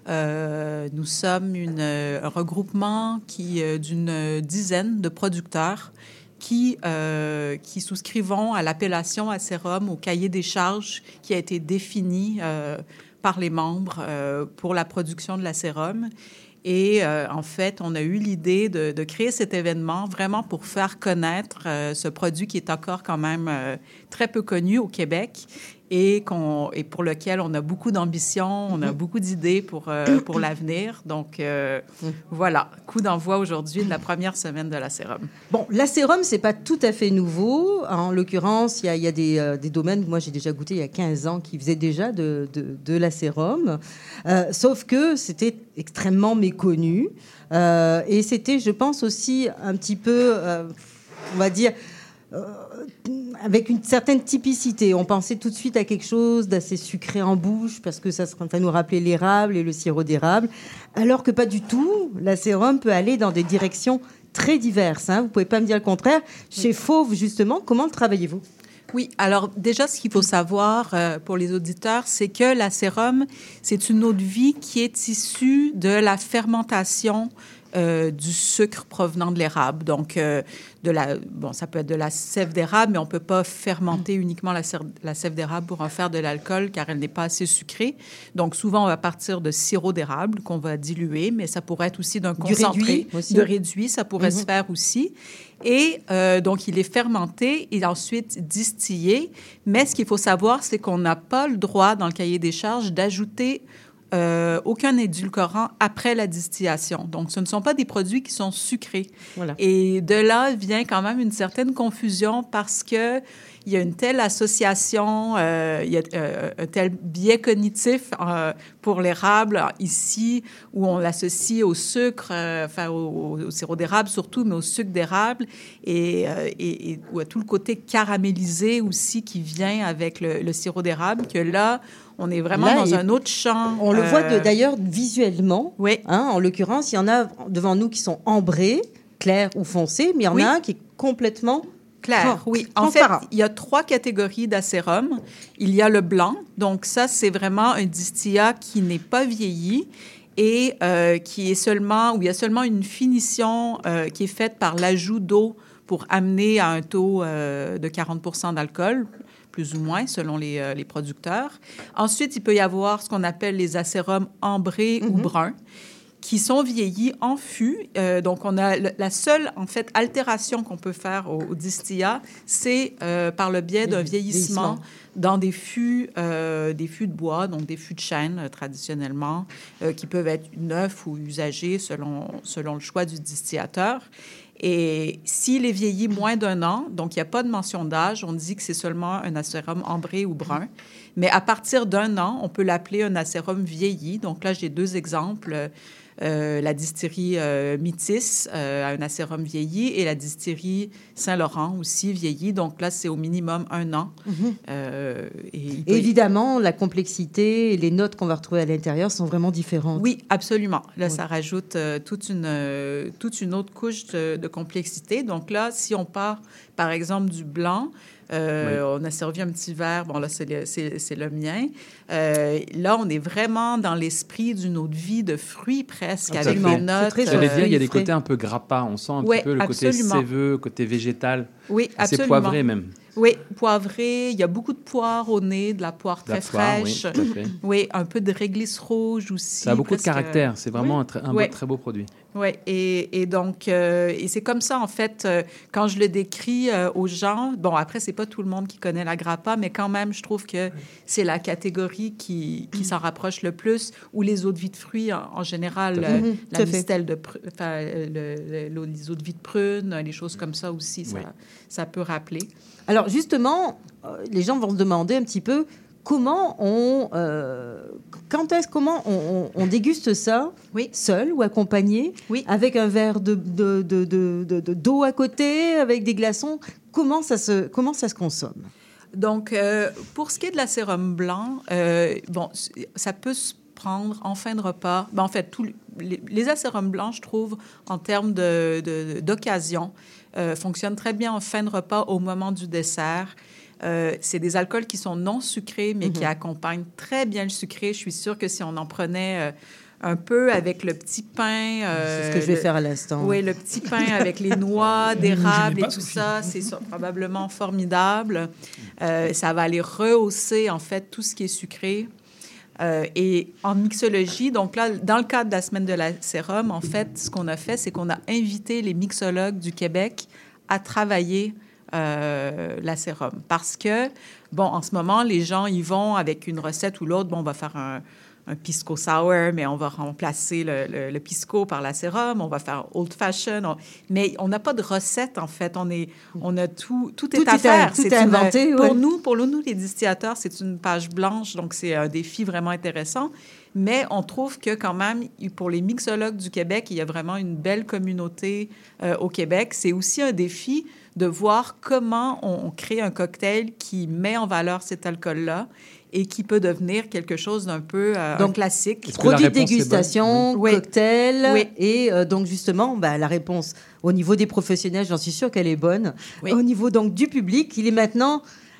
Euh, nous sommes une, un regroupement qui, euh, d'une dizaine de producteurs qui, euh, qui souscrivons à l'appellation à sérum au cahier des charges qui a été défini euh, par les membres euh, pour la production de la sérum. Et euh, en fait, on a eu l'idée de, de créer cet événement vraiment pour faire connaître euh, ce produit qui est encore quand même euh, très peu connu au Québec et, qu'on, et pour lequel on a beaucoup d'ambition, on a beaucoup d'idées pour, euh, pour l'avenir. Donc, euh, voilà, coup d'envoi aujourd'hui de la première semaine de la sérum. Bon, la sérum, c'est pas tout à fait nouveau. En l'occurrence, il y a, il y a des, euh, des domaines, moi j'ai déjà goûté il y a quinze ans, qui faisaient déjà de, de, de la sérum. Euh, sauf que c'était extrêmement méconnu. Euh, et c'était, je pense, aussi un petit peu, euh, on va dire, euh, avec une certaine typicité. On pensait tout de suite à quelque chose d'assez sucré en bouche, parce que ça, ça nous rappelait l'érable et le sirop d'érable. Alors que pas du tout. La sérum peut aller dans des directions très diverses. Hein. Vous pouvez pas me dire le contraire. Chez Fauve, justement, comment le travaillez-vous? Oui, alors déjà, ce qu'il faut savoir euh, pour les auditeurs, c'est que la sérum, c'est une eau de vie qui est issue de la fermentation euh, du sucre provenant de l'érable. Donc, euh, de la, bon, ça peut être de la sève d'érable, mais on ne peut pas fermenter uniquement la, sève, la sève d'érable pour en faire de l'alcool, car elle n'est pas assez sucrée. Donc, souvent, on va partir de sirop d'érable qu'on va diluer, mais ça pourrait être aussi d'un concentré. réduit aussi. De réduit, ça pourrait Mm-hmm. se faire aussi. Et euh, donc, il est fermenté et ensuite distillé. Mais ce qu'il faut savoir, c'est qu'on n'a pas le droit, dans le cahier des charges, d'ajouter euh, aucun édulcorant après la distillation. Donc, ce ne sont pas des produits qui sont sucrés. Voilà. Et de là vient quand même une certaine confusion parce que il y a une telle association, euh, il y a euh, un tel biais cognitif euh, pour l'érable ici, où on l'associe au sucre, euh, enfin au, au sirop d'érable surtout, mais au sucre d'érable, et, euh, et, et ou à tout le côté caramélisé aussi qui vient avec le, le sirop d'érable, que là, on est vraiment Là, dans il- un autre champ. On le euh, voit de- d'ailleurs visuellement. Oui. Hein, en l'occurrence, il y en a devant nous qui sont ambrés, clairs ou foncés, mais il y en Oui. a un qui est complètement Clair, Tran- oui. En fait, transparent. il y a trois catégories d'acérum. Il y a le blanc. Donc, ça, c'est vraiment un distillat qui n'est pas vieilli et euh, qui est seulement, où il y a seulement une finition euh, qui est faite par l'ajout d'eau pour amener à un taux euh, de quarante pour cent d'alcool, plus ou moins, selon les, euh, les producteurs. Ensuite, il peut y avoir ce qu'on appelle les acérums ambrés ou bruns, qui sont vieillis en fût. Euh, donc, on a le- la seule, en fait, altération qu'on peut faire au, au distillat, c'est euh, par le biais d'un vieillissement vieillissement. dans des fûts, euh, des fûts de bois, donc des fûts de chêne, euh, traditionnellement, euh, qui peuvent être neufs ou usagés selon, selon le choix du distillateur. Et s'il est vieilli moins d'un an, donc il n'y a pas de mention d'âge, on dit que c'est seulement un acérum ambré ou brun. Mais à partir d'un an, on peut l'appeler un acérum vieilli. Donc là, j'ai deux exemples. Euh, la distillerie euh, Métis euh, a un acérum vieilli et la distillerie Saint-Laurent aussi vieilli. Donc là, c'est au minimum un an. Euh, et il peut- Évidemment, la complexité et les notes qu'on va retrouver à l'intérieur sont vraiment différentes. Oui, absolument. Là, Oui. ça rajoute euh, toute, une, euh, toute une autre couche de, de complexité. Donc là, si on part, par exemple, du blanc, euh, on a servi un petit verre, bon là, c'est le, c'est, c'est le mien. Euh, là, on est vraiment dans l'esprit d'une eau de vie de fruits presque, avec Absolument. des notes. C'est très J'allais euh, dire, il y a des frais. côtés un peu grappa. On sent un Ouais, petit peu le absolument. côté séveux, côté végétal. Oui, C'est absolument. poivré même. Oui, poivré. Il y a beaucoup de poire au nez, de la poire La très poire, oui, fraîche. tout à fait. Oui, un peu de réglisse rouge aussi. Ça a beaucoup de presque- caractère. C'est vraiment Oui. un, très- un Ouais. beau- très beau produit. Oui, et, et donc, euh, et c'est comme ça, en fait, euh, quand je le décris euh, aux gens, bon, après, c'est pas tout le monde qui connaît la grappa, mais quand même, je trouve que c'est la catégorie qui, qui s'en rapproche le plus, ou les eaux de vie de fruits, en, en général, euh, Mhm, tout la à fait. mistelle de pr- enfin, euh, le- le- les eaux de vie de prune, les choses comme ça aussi, ça, Oui. ça peut rappeler. Alors justement, euh, les gens vont se demander un petit peu comment on, euh, quand est-ce, comment on, on- on déguste ça, Oui. seul ou accompagné, Oui. avec un verre de, de- de- de- de- de- d'eau à côté, avec des glaçons. Comment ça se, comment ça se consomme? Donc, euh, pour ce qui est de la sérum blanc, euh, bon, c- ça peut se prendre en fin de repas. Ben, en fait, tous les, les acérums blancs, je trouve, en termes de, de- d'occasion, euh, fonctionnent très bien en fin de repas au moment du dessert. Euh, c'est des alcools qui sont non sucrés, mais qui accompagnent très bien le sucré. Je suis sûre que si on en prenait euh, un peu avec le petit pain... euh, C'est ce que je vais le- faire à l'instant. oui, le petit pain avec les noix Je d'érable n'ai et pas, tout Sophie. ça, c'est so- probablement formidable. Euh, ça va aller rehausser, en fait, tout ce qui est sucré. Euh, et en mixologie, donc là, dans le cadre de la semaine de la sérum, en fait, ce qu'on a fait, c'est qu'on a invité les mixologues du Québec à travailler euh, la sérum. Parce que, bon, en ce moment, les gens, ils vont avec une recette ou l'autre. Bon, on va faire un, un pisco sour, mais on va remplacer le, le, le pisco par la sérum. On va faire old fashion. On- mais on n'a pas de recette, en fait. On, est, on a tout, tout, Tout est à est faire. à- tout C'est est une- inventé, Pour ouais. nous, pour nous, les distillateurs, c'est une page blanche. Donc, c'est un défi vraiment intéressant. Mais on trouve que quand même, pour les mixologues du Québec, il y a vraiment une belle communauté euh, au Québec. C'est aussi un défi de voir comment on, on crée un cocktail qui met en valeur cet alcool-là et qui peut devenir quelque chose d'un peu euh, Donc, un classique. Est-ce que la Produit de réponse est bonne? dégustation, Oui. cocktail. Oui. Et euh, donc, justement, bah, la réponse au niveau des professionnels, j'en suis sûre qu'elle est bonne. Oui. Au niveau donc du public, il est maintenant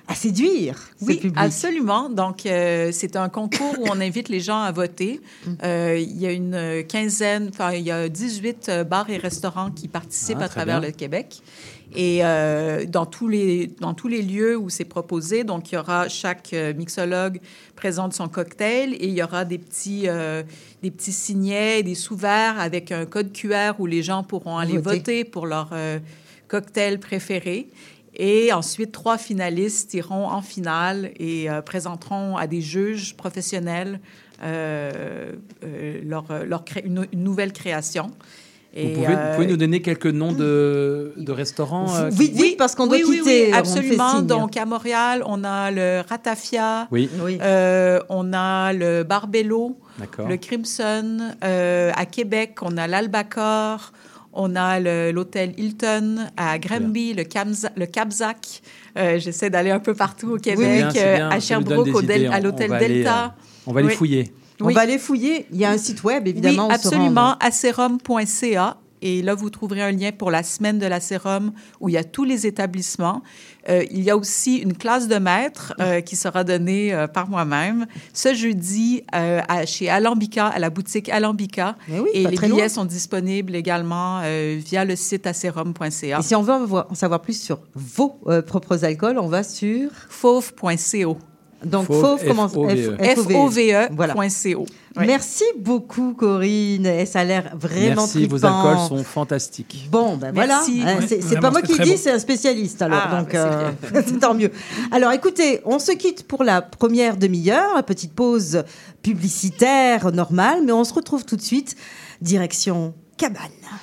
à séduire ce Oui, public. absolument. Donc, euh, c'est un concours où on invite les gens à voter. Euh, il y a une quinzaine, enfin, il y a dix-huit bars et restaurants qui participent Ah, à très travers bien. le Québec. Et euh, dans, tous les, dans tous les lieux où c'est proposé, donc il y aura chaque euh, mixologue présente son cocktail et il y aura des petits, euh, des petits signets, des sous-verts avec un code Q R où les gens pourront aller Voter. voter pour leur euh, cocktail préféré. Et ensuite, trois finalistes iront en finale et euh, présenteront à des juges professionnels euh, euh, leur, leur cré- une, une nouvelle création. Et, Vous pouvez, euh, vous pouvez nous donner quelques noms de, de restaurants euh, qui- Vite, vite, parce qu'on doit oui, oui, quitter. oui, on absolument. fait signe. Donc, à Montréal, on a le Ratafia, Oui, Oui. euh, on a le Barbello, d'accord. le Crimson. Euh, à Québec, on a l'Albacore. On a le- l'hôtel Hilton à Granby, le, Camza- le Capzac. Euh, J'essaie d'aller un peu partout au Québec. C'est bien, c'est euh, bien. à Ça nous donne Sherbrooke, des au Del- idées. à On- l'hôtel on va aller, Delta. euh, On va les Oui. fouiller. On Oui. va aller fouiller. Il y a un site web, évidemment. Oui, où se absolument, rendre. acérum point c a. Et là, vous trouverez un lien pour la semaine de l'acérum où il y a tous les établissements. Euh, il y a aussi une classe de maître euh, qui sera donnée euh, par moi-même ce jeudi euh, à, chez Alambica, à la boutique Alambica. Mais oui, Et pas les très billets loin. sont disponibles également euh, via le site acérum point c a. Et si on veut en voir- en savoir plus sur vos euh, propres alcools, on va sur. fauve point co. Donc, Fauve, Fauve, comment F O V E. F O V E Voilà. point co. Oui. Merci beaucoup, Corinne. Et ça a l'air vraiment Merci, vos trippant. alcools sont fantastiques. Bon, ben voilà. Merci. Hein, Ouais, c'est c'est vraiment, pas moi c'est qui très dis, bon. c'est un spécialiste. Alors, Ah, donc, ben, c'est euh, c'est tant mieux. Alors, écoutez, on se quitte pour la première demi-heure, petite pause publicitaire normale, mais on se retrouve tout de suite. Direction Cabane.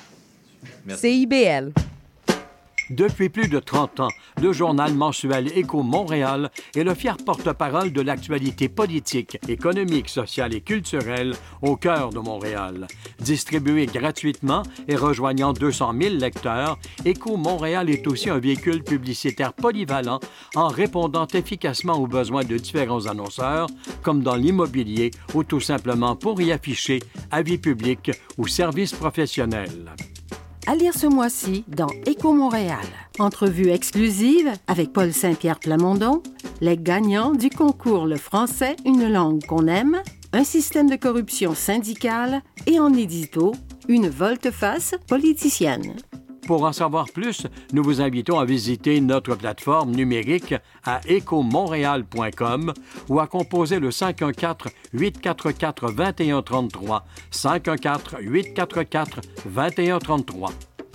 Merci. C I B L. Depuis plus de trente ans, le journal mensuel Éco-Montréal est le fier porte-parole de l'actualité politique, économique, sociale et culturelle au cœur de Montréal. Distribué gratuitement et rejoignant deux cent mille lecteurs, Éco-Montréal est aussi un véhicule publicitaire polyvalent en répondant efficacement aux besoins de différents annonceurs, comme dans l'immobilier ou tout simplement pour y afficher avis publics ou services professionnels. À lire ce mois-ci dans Éco-Montréal. Entrevue exclusive avec Paul Saint-Pierre Plamondon, les gagnants du concours Le français, une langue qu'on aime, un système de corruption syndicale et en édito, une volte-face politicienne. Pour en savoir plus, nous vous invitons à visiter notre plateforme numérique à éco montréal point com ou à composer le cinq un quatre, huit quatre quatre, deux un trois trois, cinq un quatre, huit quatre quatre, deux un trois trois.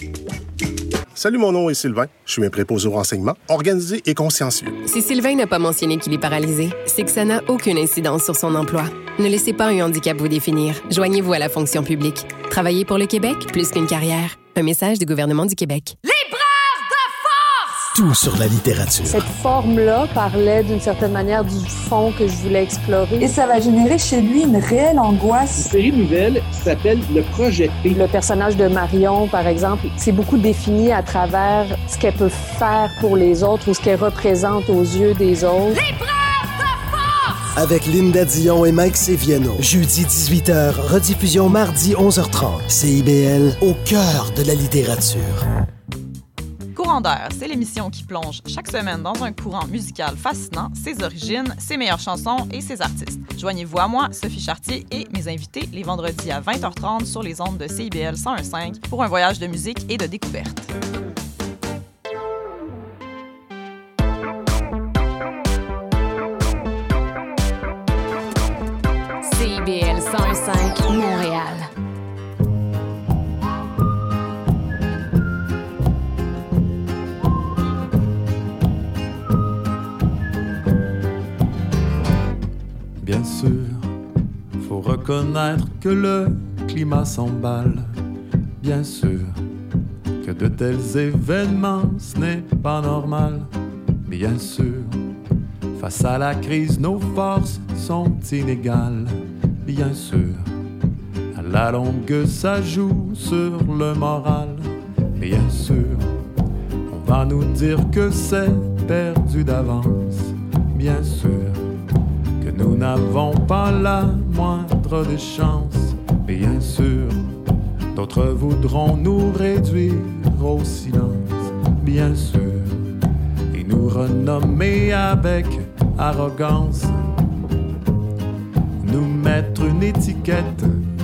Salut, mon nom est Sylvain. Je suis un préposé au renseignement, organisé et consciencieux. Si Sylvain n'a pas mentionné qu'il est paralysé, c'est que ça n'a aucune incidence sur son emploi. Ne laissez pas un handicap vous définir. Joignez-vous à la fonction publique. Travaillez pour le Québec, plus qu'une carrière. Un message du gouvernement du Québec. L'épreuve de force! Tout sur la littérature. Cette forme-là parlait d'une certaine manière du fond que je voulais explorer. Et ça va générer chez lui une réelle angoisse. Une série nouvelle qui s'appelle Le Projet P. Le personnage de Marion, par exemple, c'est beaucoup défini à travers ce qu'elle peut faire pour les autres ou ce qu'elle représente aux yeux des autres. L'épreuve de force! Avec Linda Dion et Mike Seviano. Jeudi dix-huit heures, rediffusion mardi onze heures trente. C I B L, au cœur de la littérature. Courant d'air, c'est l'émission qui plonge chaque semaine dans un courant musical fascinant, ses origines, ses meilleures chansons et ses artistes. Joignez-vous à moi, Sophie Chartier et mes invités les vendredis à vingt heures trente sur les ondes de C I B L cent un virgule cinq pour un voyage de musique et de découverte. C I B L cent un virgule cinq, Montréal. Bien sûr, faut reconnaître que le climat s'emballe. Bien sûr que de tels événements, ce n'est pas normal. Bien sûr, face à la crise, nos forces sont inégales. Bien sûr, à la longue, ça joue sur le moral. Bien sûr, on va nous dire que c'est perdu d'avance. Bien sûr, nous n'avons pas la moindre des chances. Bien sûr, d'autres voudront nous réduire au silence. Bien sûr, et nous nous renommer avec arrogance, nous mettre une étiquette,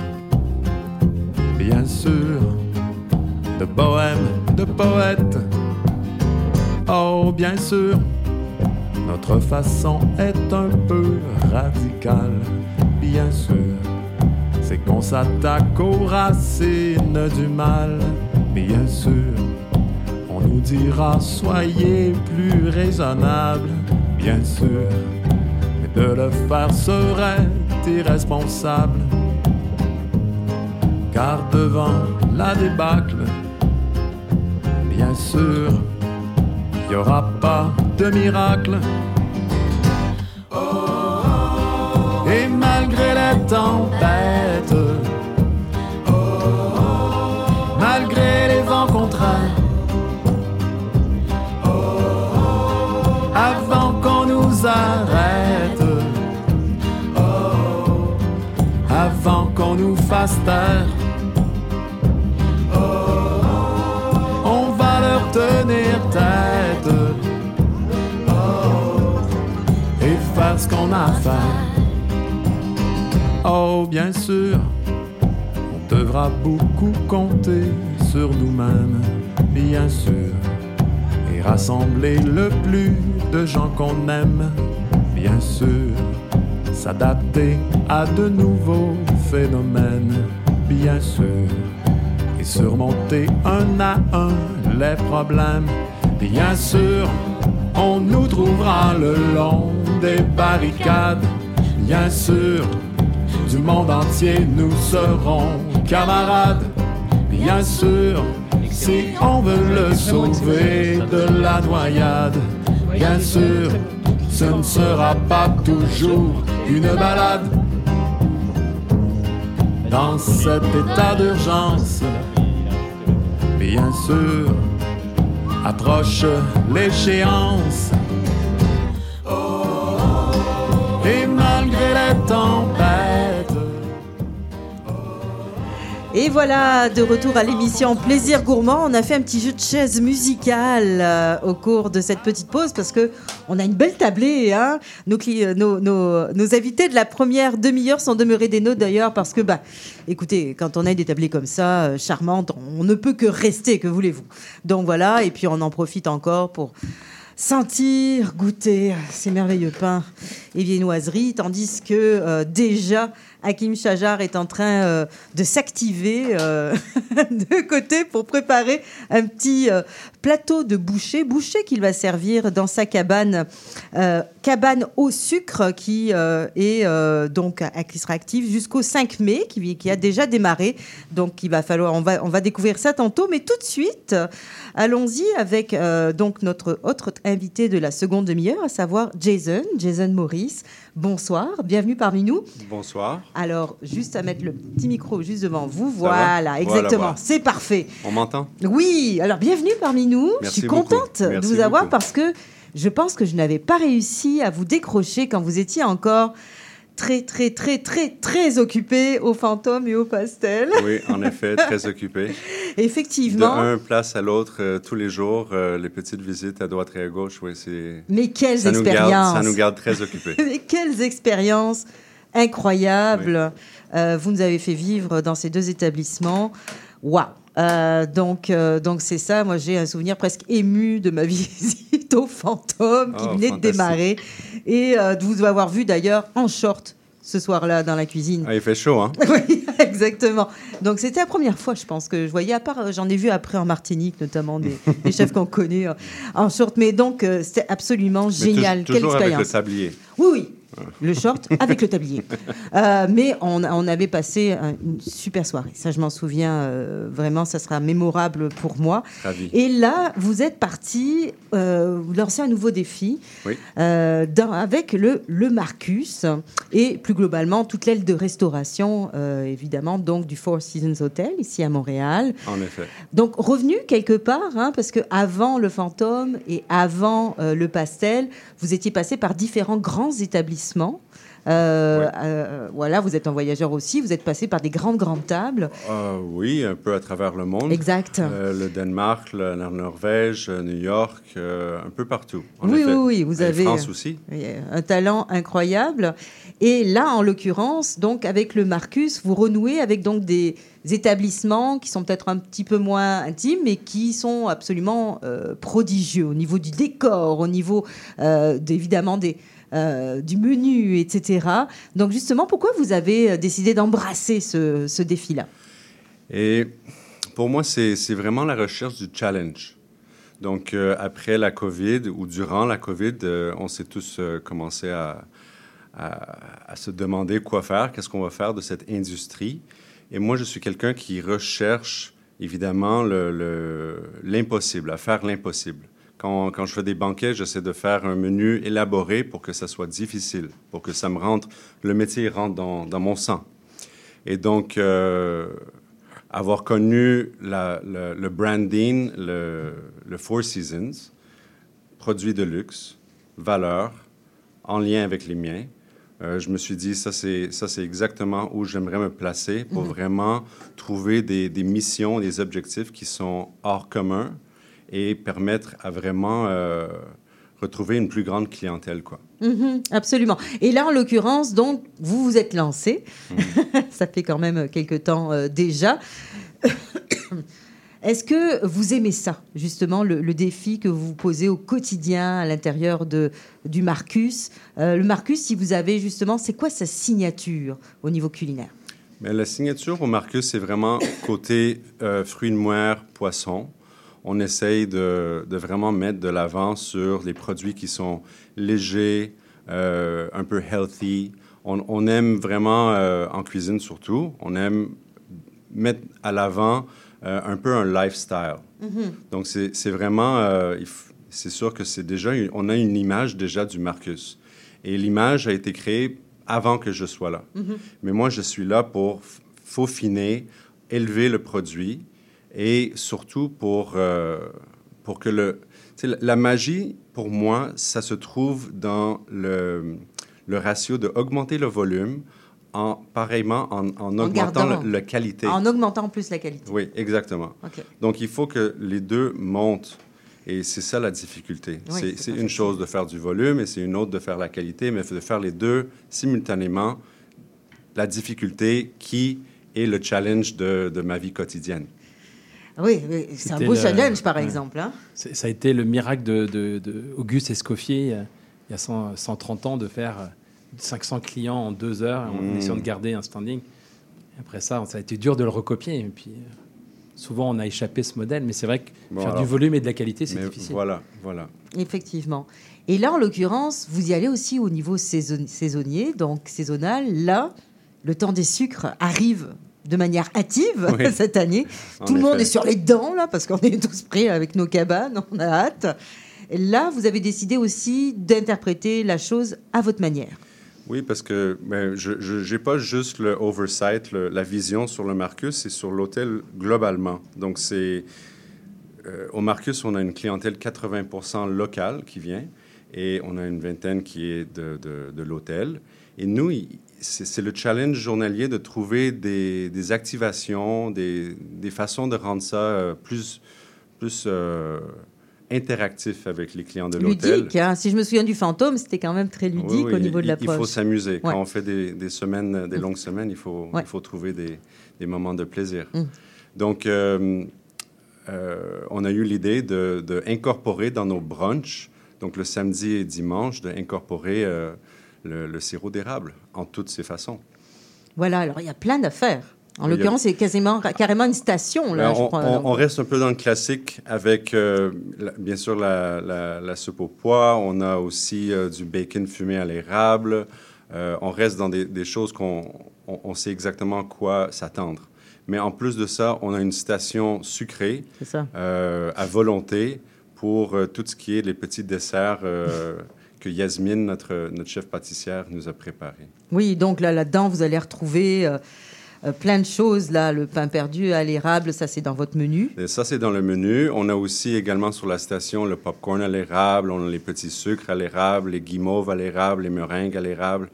bien sûr, de bohème, de poète. Oh, bien sûr, notre façon est un peu radicale, bien sûr. C'est qu'on s'attaque aux racines du mal, bien sûr. On nous dira soyez plus raisonnables, bien sûr. Mais de le faire serait irresponsable, car devant la débâcle, bien sûr, il n'y aura pas de miracle. Et malgré les tempêtes, malgré les vents contraires, avant qu'on nous arrête, avant qu'on nous fasse taire, on va leur tenir tête et faire ce qu'on a à faire. Oh, bien sûr, on devra beaucoup compter sur nous-mêmes, bien sûr, et rassembler le plus de gens qu'on aime, bien sûr, s'adapter à de nouveaux phénomènes, bien sûr, et surmonter un à un les problèmes, bien sûr, on nous trouvera le long des barricades, bien sûr. Du monde entier, nous serons camarades, bien sûr, si on veut le sauver de la noyade, bien sûr, ce ne sera pas toujours une balade. Dans cet état d'urgence, bien sûr, approche l'échéance. Et malgré les tempêtes. Et voilà, de retour à l'émission Plaisir Gourmand. On a fait un petit jeu de chaises musicales euh, au cours de cette petite pause parce que on a une belle tablée. Hein. Nos, nos, nos, nos invités de la première demi-heure sont demeurés des nôtres d'ailleurs parce que, bah, écoutez, quand on a des tablées comme ça, euh, charmantes, on ne peut que rester, que voulez-vous. Donc voilà, et puis on en profite encore pour sentir, goûter ces merveilleux pains et viennoiseries, tandis que euh, déjà Hakim Shajar est en train euh, de s'activer euh, de côté pour préparer un petit euh, plateau de boucher, boucher qu'il va servir dans sa cabane, euh, cabane au sucre qui euh, est euh, donc qui sera active jusqu'au cinq mai, qui, qui a déjà démarré. Donc il va falloir, on va on va découvrir ça tantôt, mais tout de suite, allons-y avec euh, donc notre autre invité de la seconde demi-heure, à savoir Jason, Jason Morris. Bonsoir, bienvenue parmi nous. Bonsoir. Alors, juste à mettre le petit micro juste devant vous. Ça voilà, va exactement. Voilà, voilà. C'est parfait. On m'entend? Oui, alors bienvenue parmi nous. Merci je suis beaucoup. contente Merci de vous avoir beaucoup. parce que je pense que je n'avais pas réussi à vous décrocher quand vous étiez encore très, très, très, très, très occupé au fantôme et au pastel. Oui, en effet, très occupé. Effectivement. De un place à l'autre, euh, tous les jours, euh, les petites visites à droite et à gauche, oui, c'est... Mais quelles ça expériences! Nous garde, ça nous garde très occupés. Mais quelles expériences incroyables oui. euh, vous nous avez fait vivre dans ces deux établissements. Waouh! Euh, donc, euh, donc c'est ça. Moi, j'ai un souvenir presque ému de ma visite au fantôme qui oh, venait fantastique. de démarrer et euh, de vous avoir vu d'ailleurs en short ce soir-là dans la cuisine. Ah, il fait chaud, hein? Oui, exactement. Donc, c'était la première fois, je pense, que je voyais, à part, j'en ai vu après en Martinique, notamment des, des chefs qu'on connaît euh, en short. Mais donc, euh, c'était absolument génial. Mais Quelle toujours expérience. avec le tablier. Oui, oui. Le short avec le tablier. Euh, mais on, on avait passé un, une super soirée. Ça, je m'en souviens euh, vraiment. Ça sera mémorable pour moi. Ravi. Et là, vous êtes parti euh, lancer un nouveau défi oui. euh, dans, avec le, le Marcus et plus globalement toute l'aile de restauration, euh, évidemment, donc du Four Seasons Hotel ici à Montréal. En effet. Donc, revenu quelque part, hein, parce qu'avant le Fantôme et avant euh, le Pastel, vous étiez passé par différents grands établissements établissements. Euh, ouais. euh, voilà, vous êtes un voyageur aussi. Vous êtes passé par des grandes, grandes tables. Euh, oui, un peu à travers le monde. Exact. Euh, le Danemark, la Norvège, New York, euh, un peu partout. En oui, effet. oui, oui. Vous Et avez France aussi. Un talent incroyable. Et là, en l'occurrence, donc avec le Marcus, vous renouez avec donc des établissements qui sont peut-être un petit peu moins intimes, mais qui sont absolument euh, prodigieux au niveau du décor, au niveau euh, évidemment des Euh, du menu, et cetera. Donc justement, pourquoi vous avez décidé d'embrasser ce, ce défi-là? Et pour moi, c'est, c'est vraiment la recherche du challenge. Donc euh, après la COVID ou durant la COVID, euh, on s'est tous euh, commencé à, à, à se demander quoi faire, qu'est-ce qu'on va faire de cette industrie. Et moi, je suis quelqu'un qui recherche évidemment le, le, l'impossible, à faire l'impossible. Quand, quand je fais des banquets, j'essaie de faire un menu élaboré pour que ça soit difficile, pour que ça me rentre, le métier rentre dans, dans mon sang. Et donc, euh, avoir connu la, la, le branding, le, le Four Seasons, produit de luxe, valeur, en lien avec les miens, euh, je me suis dit, ça c'est, ça, c'est exactement où j'aimerais me placer pour mmh. vraiment trouver des, des missions, des objectifs qui sont hors commun, et permettre à vraiment euh, retrouver une plus grande clientèle, quoi. Mm-hmm, absolument. Et là, en l'occurrence, donc, vous vous êtes lancé. Mm. Ça fait quand même quelque temps euh, déjà. Est-ce que vous aimez ça, justement, le, le défi que vous vous posez au quotidien à l'intérieur de, du Marcus? euh, Le Marcus, si vous avez justement, c'est quoi sa signature au niveau culinaire? Bien, la signature au Marcus, c'est vraiment côté euh, fruits de mer, poissons. On essaye de, de vraiment mettre de l'avant sur les produits qui sont légers, euh, un peu healthy. On, on aime vraiment, euh, en cuisine surtout, on aime mettre à l'avant euh, un peu un lifestyle. Mm-hmm. Donc, c'est, c'est vraiment... Euh, il f- c'est sûr que c'est déjà... Une, on a une image déjà du Marcus. Et l'image a été créée avant que je sois là. Mm-hmm. Mais moi, je suis là pour f- faufiner, élever le produit, et surtout pour, euh, pour que le... La, la magie, pour moi, ça se trouve dans le, le ratio d'augmenter le volume, en, pareillement en, en, en augmentant la, la qualité. En augmentant plus la qualité. Oui, exactement. Okay. Donc, il faut que les deux montent. Et c'est ça la difficulté. Oui, c'est c'est, c'est une chose de faire du volume et c'est une autre de faire la qualité, mais de faire les deux simultanément, la difficulté qui est le challenge de, de ma vie quotidienne. Oui, oui, c'est C'était un beau le, challenge, par ouais. exemple. Hein? Ça a été le miracle de, de, de Auguste Escoffier, euh, il y a cent, cent trente ans, de faire cinq cents clients en deux heures, en mmh. essayant de garder un standing. Et après ça, ça a été dur de le recopier. Et puis, euh, souvent, on a échappé ce modèle. Mais c'est vrai que bon, faire alors, du volume et de la qualité, c'est difficile. Voilà, voilà. Effectivement. Et là, en l'occurrence, vous y allez aussi au niveau saison, saisonnier, donc saisonnal. Là, le temps des sucres arrive de manière hâtive oui. cette année. En Tout le effet. monde est sur les dents, là, parce qu'on est tous prêts avec nos cabanes, on a hâte. Et là, vous avez décidé aussi d'interpréter la chose à votre manière. Oui, parce que ben, je n'ai pas juste le oversight, le, la vision sur le Marcus, c'est sur l'hôtel globalement. Donc, c'est... Euh, au Marcus, on a une clientèle quatre-vingts pour cent locale qui vient et on a une vingtaine qui est de, de, de l'hôtel. Et nous, c'est, c'est le challenge journalier de trouver des, des activations, des, des façons de rendre ça euh, plus, plus euh, interactif avec les clients de l'hôtel. Ludique, hein? Si je me souviens du fantôme, c'était quand même très ludique oui, oui, au niveau il, de l'approche. Il faut s'amuser. Ouais. Quand on fait des, des semaines, des longues semaines, il faut, ouais. il faut trouver des, des moments de plaisir. Mm. Donc, euh, euh, on a eu l'idée de, de incorporer dans nos brunchs, donc le samedi et dimanche, d'incorporer euh, le, le sirop d'érable en toutes ses façons. Voilà, alors il y a plein d'affaires. En oui, l'occurrence, a... c'est quasiment, carrément une station. Là, on, je crois. On, on reste un peu dans le classique avec, euh, la, bien sûr, la, la, la soupe au pois. On a aussi euh, du bacon fumé à l'érable. Euh, on reste dans des, des choses qu'on on, on sait exactement quoi s'attendre. Mais en plus de ça, on a une station sucrée euh, à volonté pour euh, tout ce qui est les petits desserts euh, que Yasmine, notre, notre chef pâtissière, nous a préparés. Oui, donc là, là-dedans, vous allez retrouver... Euh, euh, plein de choses, là. Le pain perdu à l'érable, ça, c'est dans votre menu. Et ça, c'est dans le menu. On a aussi également sur la station le popcorn à l'érable, on a les petits sucres à l'érable, les guimauves à l'érable, les meringues à l'érable.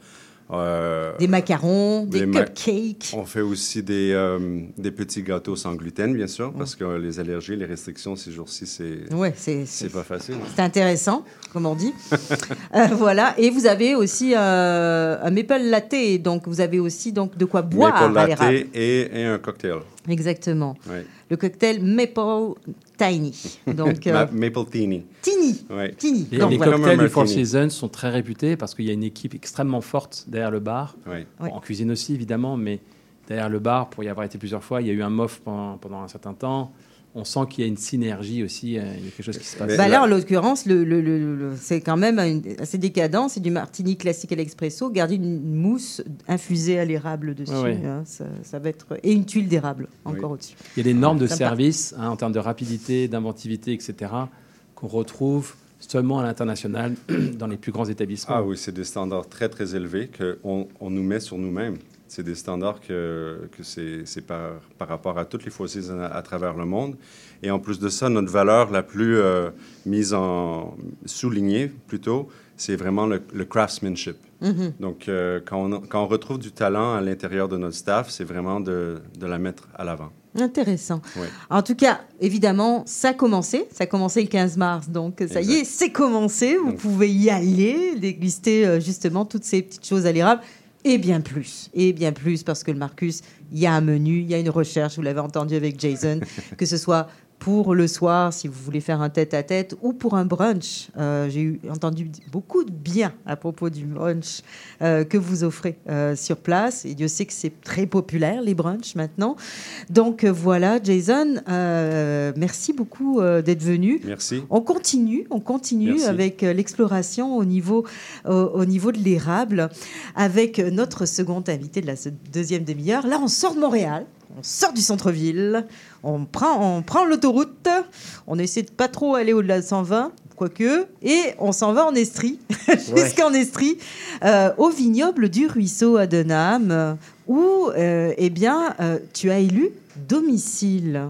Euh, des macarons, des ma- cupcakes. On fait aussi des, euh, des petits gâteaux sans gluten, bien sûr, parce que les allergies, les restrictions ces jours-ci, c'est, ouais, c'est, c'est, c'est pas facile. C'est intéressant, comme on dit. euh, voilà. Et vous avez aussi euh, un maple latte. Donc, vous avez aussi donc, de quoi boire maple à latte l'érable. et, et un cocktail. Exactement. Ouais. Le cocktail Maple Tiny. Donc, euh, Ma- maple Teeny. Teeny. Ouais. Teeny. Les, Donc, les voilà. cocktails du Four Seasons sont très réputés parce qu'il y a une équipe extrêmement forte derrière le bar. Ouais. Bon, en cuisine aussi, évidemment, mais derrière le bar, pour y avoir été plusieurs fois, il y a eu un M O F pendant, pendant un certain temps. On sent qu'il y a une synergie aussi, euh, il y a quelque chose qui se passe. Bah là, en l'occurrence, le, le, le, le- c'est quand même une- assez décadent. C'est du martini classique à l'expresso, garder une mousse infusée à l'érable dessus. Ouais, ouais. Hein, ça, ça va être... Et une tuile d'érable encore Oui. au-dessus. Il y a des normes de Sympa. service hein, en termes de rapidité, d'inventivité, et cetera, qu'on retrouve seulement à l'international dans les plus grands établissements. Ah oui, c'est des standards très, très élevés qu'on on nous met sur nous-mêmes. C'est des standards que, que c'est, c'est par, par rapport à toutes les Four Seasons à, à travers le monde. Et en plus de ça, notre valeur la plus euh, mise en... soulignée, plutôt, c'est vraiment le, le craftsmanship. Mhm. Donc, euh, quand, on, quand on retrouve du talent à l'intérieur de notre staff, c'est vraiment de, de la mettre à l'avant. Intéressant. Oui. En tout cas, évidemment, ça a commencé. Ça a commencé le quinze mars. Donc, ça y est, c'est commencé. Vous pouvez y aller, déguster euh, justement toutes ces petites choses à l'érable. Et bien plus. Et bien plus, parce que le Marcus, il y a un menu, il y a une recherche. Vous l'avez entendu avec Jason, que ce soit pour le soir, si vous voulez faire un tête-à-tête, ou pour un brunch. Euh, j'ai eu, entendu beaucoup de bien à propos du brunch euh, que vous offrez euh, sur place. Et Dieu sait que c'est très populaire, les brunchs, maintenant. Donc, euh, voilà, Jason, euh, merci beaucoup euh, d'être venu. Merci. On continue, on continue Merci. avec euh, l'exploration au niveau, au, au niveau de l'érable, avec euh, notre second invité de la se- deuxième demi-heure. Là, on sort de Montréal. On sort du centre-ville, on prend, on prend l'autoroute, on essaie de pas trop aller au-delà de cent vingt, quoique, et on s'en va en Estrie, jusqu'en Estrie, euh, au vignoble du Ruisseau à Denham, euh, où, euh, eh bien, euh, tu as élu domicile.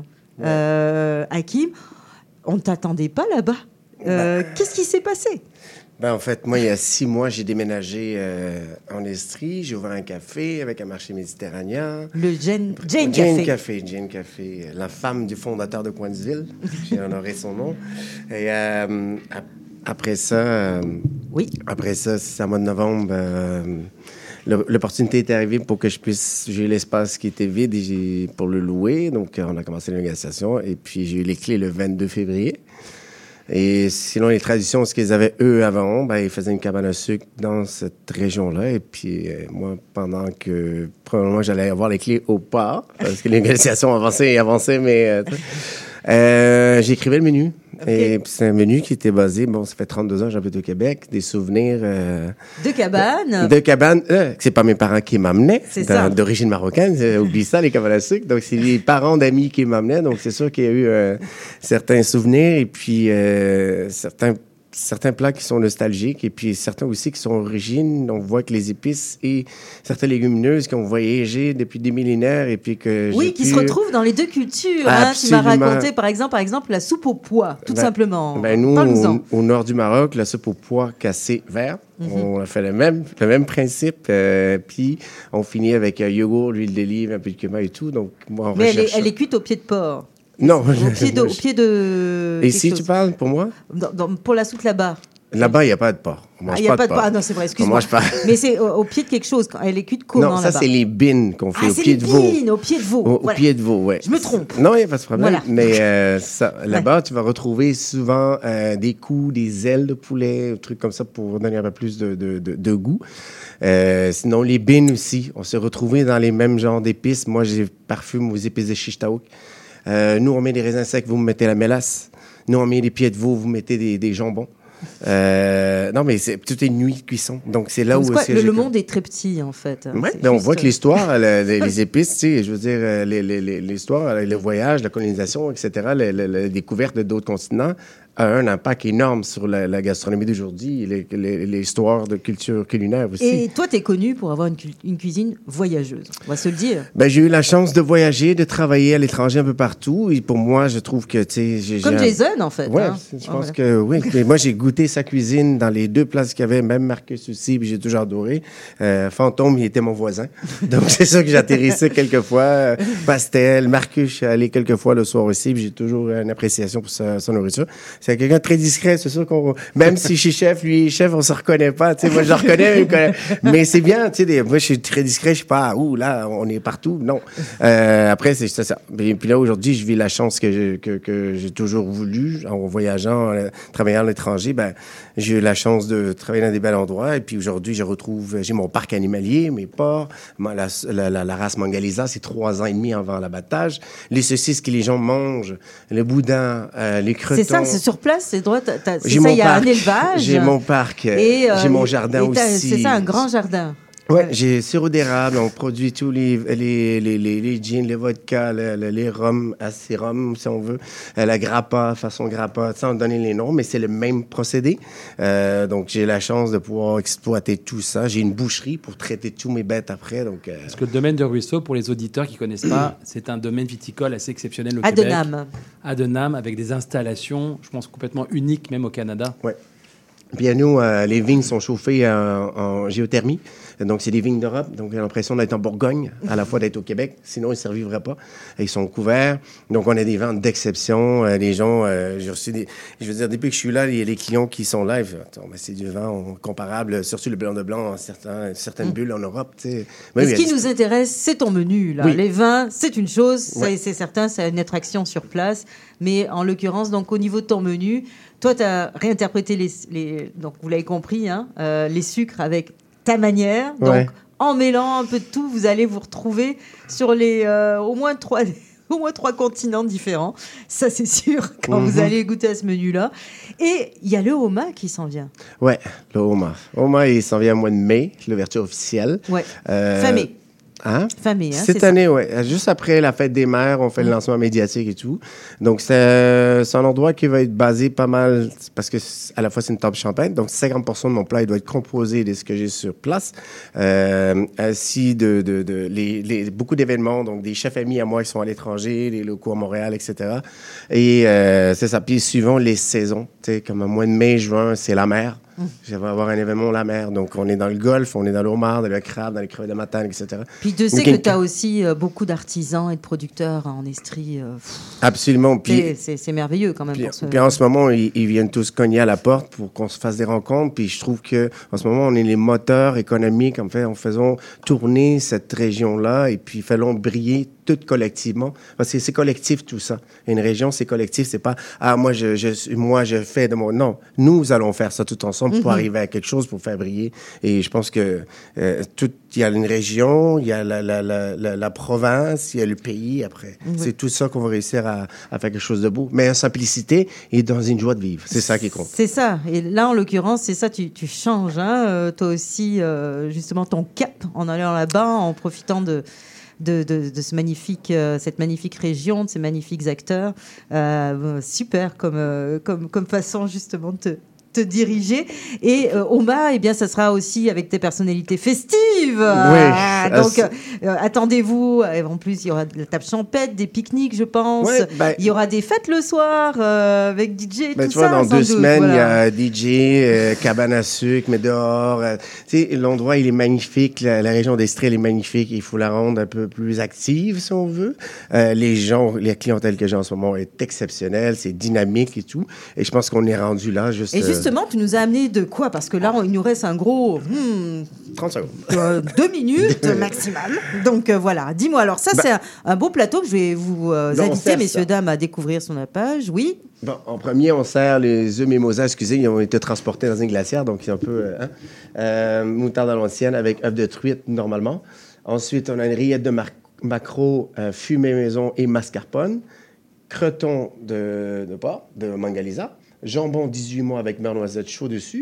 Euh, Hakim, on ne t'attendait pas là-bas. Euh, Qu'est-ce qui s'est passé? Ben, en fait, moi, il y a six mois, j'ai déménagé euh, en Estrie. J'ai ouvert un café avec un marché méditerranéen. Le Jane, Jane, Jane Café. Café. Jane Café, la femme du fondateur de Coinsville. J'ai honoré son nom. Et euh, ap- après ça, euh, oui. Après ça, c'est à mois de novembre. euh, le- L'opportunité est arrivée pour que je puisse. J'ai eu l'espace qui était vide et j'ai- pour le louer. Donc, euh, on a commencé la négociation. Et puis, j'ai eu les clés le vingt-deux février. Et selon les traditions, ce qu'ils avaient eux avant, ben, ils faisaient une cabane à sucre dans cette région-là. Et puis, euh, moi, pendant que, probablement, j'allais avoir les clés au pas, parce que les négociations avançaient et avançaient, mais euh, euh, j'écrivais le menu. Okay. Et puis, c'est un menu qui était basé, bon, ça fait trente-deux ans que j'habite au Québec, des souvenirs. Euh, de cabane. De cabane. Euh, c'est pas mes parents qui m'amenaient, c'est ça. D'origine marocaine. Oublie ça, les cabanes à sucre. Donc, c'est les parents d'amis qui m'amenaient. Donc, c'est sûr qu'il y a eu euh, certains souvenirs et puis euh, certains. Certains plats qui sont nostalgiques et puis certains aussi qui sont origines. On voit que les épices et certaines légumineuses qui ont voyagé depuis des millénaires et puis que oui, j'ai qui pu... se retrouvent dans les deux cultures. Hein, tu m'as raconté, par exemple, par exemple, la soupe au pois, tout ben, simplement. Ben nous, au, au nord du Maroc, la soupe au pois cassé vert. Mm-hmm. On a fait le même, le même principe. Euh, puis on finit avec un yogourt, l'huile d'olive, un peu de cumin et tout. Donc moi, on Mais elle est, recherche... elle est cuite au pied de porc. Non. Au pied de... Au pied de et si chose. Tu parles pour moi? Dans, dans, pour la soupe là-bas. Là-bas, il n'y a pas de porc. On mange ah, y a pas, pas de porc. Ah non, c'est vrai, excuse-moi. Pas. Mais c'est au, au pied de quelque chose. Elle est cuite comment là-bas? Non, ça, là-bas? c'est les bines qu'on fait ah, au pied de veau. Bines, au pied de veau. Au, voilà. au pied de veau, oui. Je me trompe. Non, il n'y a pas de problème. Voilà. Mais euh, ça, là-bas, ouais. Tu vas retrouver souvent euh, des coups, des ailes de poulet, des trucs comme ça pour donner un peu plus de, de, de, de goût. Euh, sinon, les bines aussi. On s'est retrouvés dans les mêmes genres d'épices. Moi, j'ai parfume aux épices de chiche taouk. Euh, nous, on met des raisins secs, vous me mettez la mélasse. Nous, on met des pieds de veau, vous mettez des, des jambons. Euh, non, mais c'est, tout est nuit de cuisson. Donc, c'est là donc, où... Quoi, le, le monde est très petit, en fait. Oui, ben, on voit que l'histoire, les, les épices, tu sais, je veux dire, les, les, les, l'histoire, le voyage, la colonisation, et cetera, la, la, la découverte d'autres continents a un impact énorme sur la, la gastronomie d'aujourd'hui, les, les, l'histoire de culture culinaire aussi. Et toi, tu es connu pour avoir une, cu- une cuisine voyageuse, on va se le dire. Ben, j'ai eu la chance de voyager, de travailler à l'étranger un peu partout. Et pour moi, je trouve que, tu sais... J'ai, Comme j'ai Jason, en fait. Ouais, hein. je Ah, pense voilà. que oui. Mais moi, j'ai goûté sa cuisine dans les deux places qu'il y avait, même Marcus aussi, puis j'ai toujours adoré. Euh, Fantôme, il était mon voisin. Donc, c'est ça que j'atterrissais quelquefois. Euh, Pastel, Marcus, je suis allé quelques fois le soir aussi, puis j'ai toujours une appréciation pour sa, sa nourriture. C'est quelqu'un de très discret, c'est sûr qu'on... Même si je suis chef, lui, chef, on se reconnaît pas. Tu sais, moi, je le reconnais, mais, il me connaît. Mais c'est bien, tu sais, des... moi, je suis très discret, je suis pas, ouh, là, on est partout. Non. Euh, après, c'est ça. ça. Et puis là, aujourd'hui, je vis la chance que, je, que, que j'ai toujours voulu, en voyageant, en travaillant à l'étranger. Ben, j'ai eu la chance de travailler dans des bels endroits. Et puis aujourd'hui, je retrouve, j'ai mon parc animalier, mes porcs, ma- la, la, la, la race Mangalisa, c'est trois ans et demi avant l'abattage. Les saucisses que les gens mangent, le boudin, euh, les cretons. C'est ça, c'est sur place, c'est droit. t'as- t'as- c'est J'ai ça, mon il y a parc. un élevage. J'ai mon parc. Et, euh, j'ai mon jardin et t'as- aussi. C'est ça, un grand jardin. Ouais, j'ai sirop d'érable, on produit tous les, les, les, les, les gins, les vodkas, le- le- les rhums, assez rhum, si on veut, euh, la grappa, façon grappa, sans donner les noms, mais c'est le même procédé. Euh, donc, j'ai la chance de pouvoir exploiter tout ça. J'ai une boucherie pour traiter tous mes bêtes après. Donc, euh, Parce que le domaine de Ruisseau, pour les auditeurs qui ne connaissent pas, c'est un domaine viticole assez exceptionnel au À Québec. Denham. À Denham, avec des installations, je pense, complètement uniques, même au Canada. Ouais. Puis à nous, euh, les vignes sont chauffées en, en géothermie. Donc, c'est des vignes d'Europe. Donc, j'ai l'impression d'être en Bourgogne, à la fois d'être au Québec. Sinon, ils ne survivraient pas. Ils sont couverts. Donc, on a des ventes d'exception. Euh, les gens, euh, j'ai reçu des... Je veux dire, depuis que je suis là, il y a les clients qui sont là. Ils disent, attends, mais c'est du vin comparable, surtout le blanc de blanc, en certains, certaines Mm. bulles en Europe. Tu sais. Mais Oui, ce oui, qui elle- nous intéresse, c'est ton menu. Là. Oui. Les vins, c'est une chose, ça, Ouais. c'est certain, c'est une attraction sur place. Mais en l'occurrence, donc au niveau de ton menu, toi, tu as réinterprété les, les- donc vous l'avez compris, hein, euh, les sucres avec ta manière. Donc, Ouais. en mêlant un peu de tout, vous allez vous retrouver sur les euh, au moins trois. Au moins trois continents différents, ça c'est sûr, quand Mhm. vous allez goûter à ce menu-là. Et il y a le homard qui s'en vient. Ouais, le homard. Le homard, il s'en vient au mois de mai, l'ouverture officielle. Ouais. Euh, Fin mai. Hein? Fin mai, hein, Cette c'est année, oui. Juste après la fête des mères, on fait le lancement médiatique et tout. Donc, c'est, c'est un endroit qui va être basé pas mal, parce que c'est- à la fois, c'est une table champagne. Donc, cinquante pour cent de mon plat, il doit être composé de ce que j'ai sur place. Euh, ainsi de, de, de les, les- beaucoup d'événements, donc des chefs amis à moi qui sont à l'étranger, les locaux à Montréal, et cetera. Et euh, c'est ça. Puis, suivant les saisons, tu sais, comme au mois de mai, juin, c'est la mer. Je vais avoir un événement la mer. Donc, on est dans le golfe, on est dans le homard, dans le crabe, dans les crevettes de matane, et cetera. Puis je sais Donc, que une- tu as aussi euh, beaucoup d'artisans et de producteurs en Estrie. euh, pff, Absolument. Puis, c'est- c'est c'est merveilleux quand même. puis, pour ce... puis en ce moment, ils, ils viennent tous cogner à la porte pour qu'on se fasse des rencontres. Puis je trouve que en ce moment, on est les moteurs économiques en fait, en faisant tourner cette région-là et puis faisons briller tout collectivement. Parce que c'est collectif tout ça. Une région, c'est collectif. C'est pas ah moi je, je moi je fais de mon non. Nous allons faire ça tout ensemble pour Mhm. arriver à quelque chose pour faire briller. Et je pense que euh, tout il y a une région, il y a la, la, la, la, la province, il y a le pays après. Mhm. C'est tout ça qu'on va réussir à, à faire quelque chose de beau. Mais en simplicité et dans une joie de vivre. C'est ça qui compte. C'est ça. Et là, en l'occurrence, c'est ça, tu, tu changes, hein, euh, toi aussi, euh, justement, ton cap en allant là-bas, en profitant de, de, de, de ce magnifique, euh, cette magnifique région, de ces magnifiques acteurs. Euh, super comme, euh, comme, comme façon, justement, de te te diriger. Et euh, Oma, eh bien, ça sera aussi avec tes personnalités festives. Ah, ah, donc, c'est- euh, attendez-vous. Euh, En plus, il y aura de la table champêtre, des pique-niques, je pense. Ouais, ben- il y aura des fêtes le soir euh, avec D J et Ben, tout tu vois, ça. dans sans deux doute, semaines, voilà. il y a D J, euh, cabane à sucre, mais dehors. euh, tu sais, l'endroit, il est magnifique. La, la région d'Estrie, elle est magnifique. Il faut la rendre un peu plus active, si on veut. Euh, les gens, la clientèle que j'ai en ce moment est exceptionnelle. C'est dynamique et tout. Et je pense qu'on est rendu là. Juste, Et euh, justement, tu nous as amené de quoi? Parce que là, on- il nous reste un gros hmm, trente secondes. euh, deux minutes maximum. Donc euh, voilà, dis-moi. Alors ça, Ben- c'est un, un beau plateau que je vais vous euh, Ben, on inviter, sert messieurs, ça. dames, à découvrir sur la page. Oui. Bon, en premier, on sert les œufs mimosa. Excusez, ils ont été transportés dans une glacière, donc c'est un peu euh, hein, euh, moutarde à l'ancienne avec œufs de truite normalement. Ensuite, on a une rillette de mar- maquereau euh, fumée maison et mascarpone, croton de, de porc, de Mangalisa, jambon dix-huit mois avec beurre noisette chaud dessus,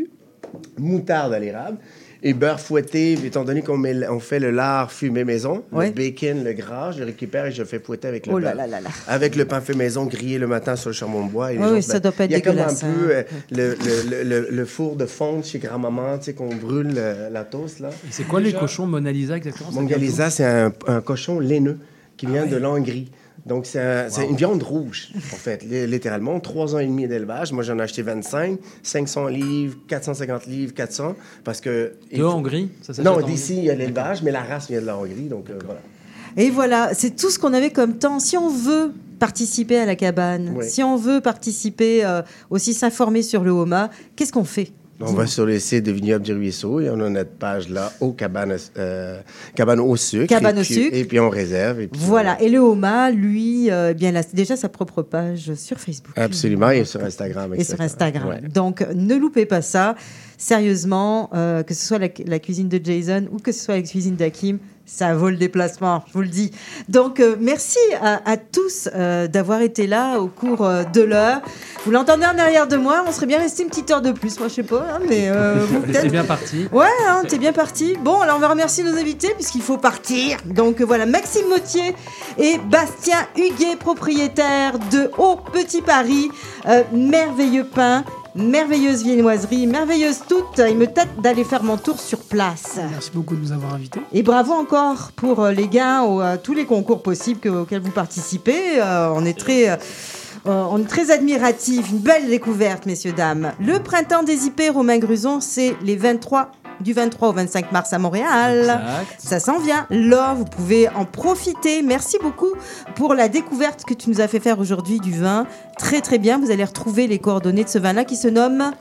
moutarde à l'érable et beurre fouetté, étant donné qu'on met, on fait le lard fumé maison, Ouais. le bacon, le gras, je le récupère et je le fais fouetter avec le Oh là beurre. là là là. Avec le pain fait maison grillé le matin sur le charbon de bois. Et les Oui, autres, oui, ça ben, doit pas être il y a comme un dégueulasse, peu hein. euh, le, le, le, le, le four de fonte chez grand-maman, tu sais, qu'on brûle euh, la toast, là. C'est quoi les cochons Mona Lisa exactement? Mona Lisa, c'est un, un cochon laineux qui vient de l'Hongrie. Donc, c'est, un- c'est une viande rouge, en fait, li- littéralement. Trois ans et demi d'élevage. Moi, j'en ai acheté vingt-cinq, cinq cents livres, quatre cent cinquante livres, quatre cents, parce que... De Hongrie? Ça s'achète Non, en d'ici, il y a l'élevage, mais la race vient de la Hongrie, donc euh, voilà. Et voilà, c'est tout ce qu'on avait comme temps. Si on veut participer à la cabane, Oui. si on veut participer, euh, aussi s'informer sur le Homa, qu'est-ce qu'on fait? On va sur le site de Vignoble du Ruisseau et on a notre page là, au cabane, euh, cabane au sucre. Cabane et au puis, sucre. Et puis on réserve. Et puis, Voilà, et le Homa, lui, euh, bien, il a déjà sa propre page sur Facebook. Absolument, et sur Instagram. Et sur Instagram. Ouais. Donc, ne loupez pas ça. Sérieusement, euh, que ce soit la, la cuisine de Jason ou que ce soit la cuisine d'Hakim, ça vaut le déplacement, je vous le dis. Donc, euh, merci à, à tous euh, d'avoir été là au cours euh, de l'heure. Vous l'entendez en arrière de moi, on serait bien resté une petite heure de plus, moi je sais pas, hein, mais euh, vous, C'est peut-être... bien parti. Ouais, hein, t'es bien parti. Bon, alors on va remercier nos invités puisqu'il faut partir. Donc euh, voilà, Maxime Mottier et Bastien Huguet, propriétaires de Haut Petit Paris. Euh, merveilleux pain, merveilleuse viennoiserie, merveilleuse toute. Il me tâte d'aller faire mon tour sur place. Merci beaucoup de nous avoir invités. Et bravo encore pour euh, les gains aux euh, tous les concours possibles que- auxquels vous participez. Euh, on est très... euh, euh, on est très admiratifs. Une belle découverte, messieurs, dames. Le printemps des I P Romain Gruson, c'est les vingt-trois du vingt-trois au vingt-cinq mars à Montréal. Exact. Ça s'en vient. Là, vous pouvez en profiter. Merci beaucoup pour la découverte que tu nous as fait faire aujourd'hui du vin. Très, très bien. Vous allez retrouver les coordonnées de ce vin-là qui se nomme...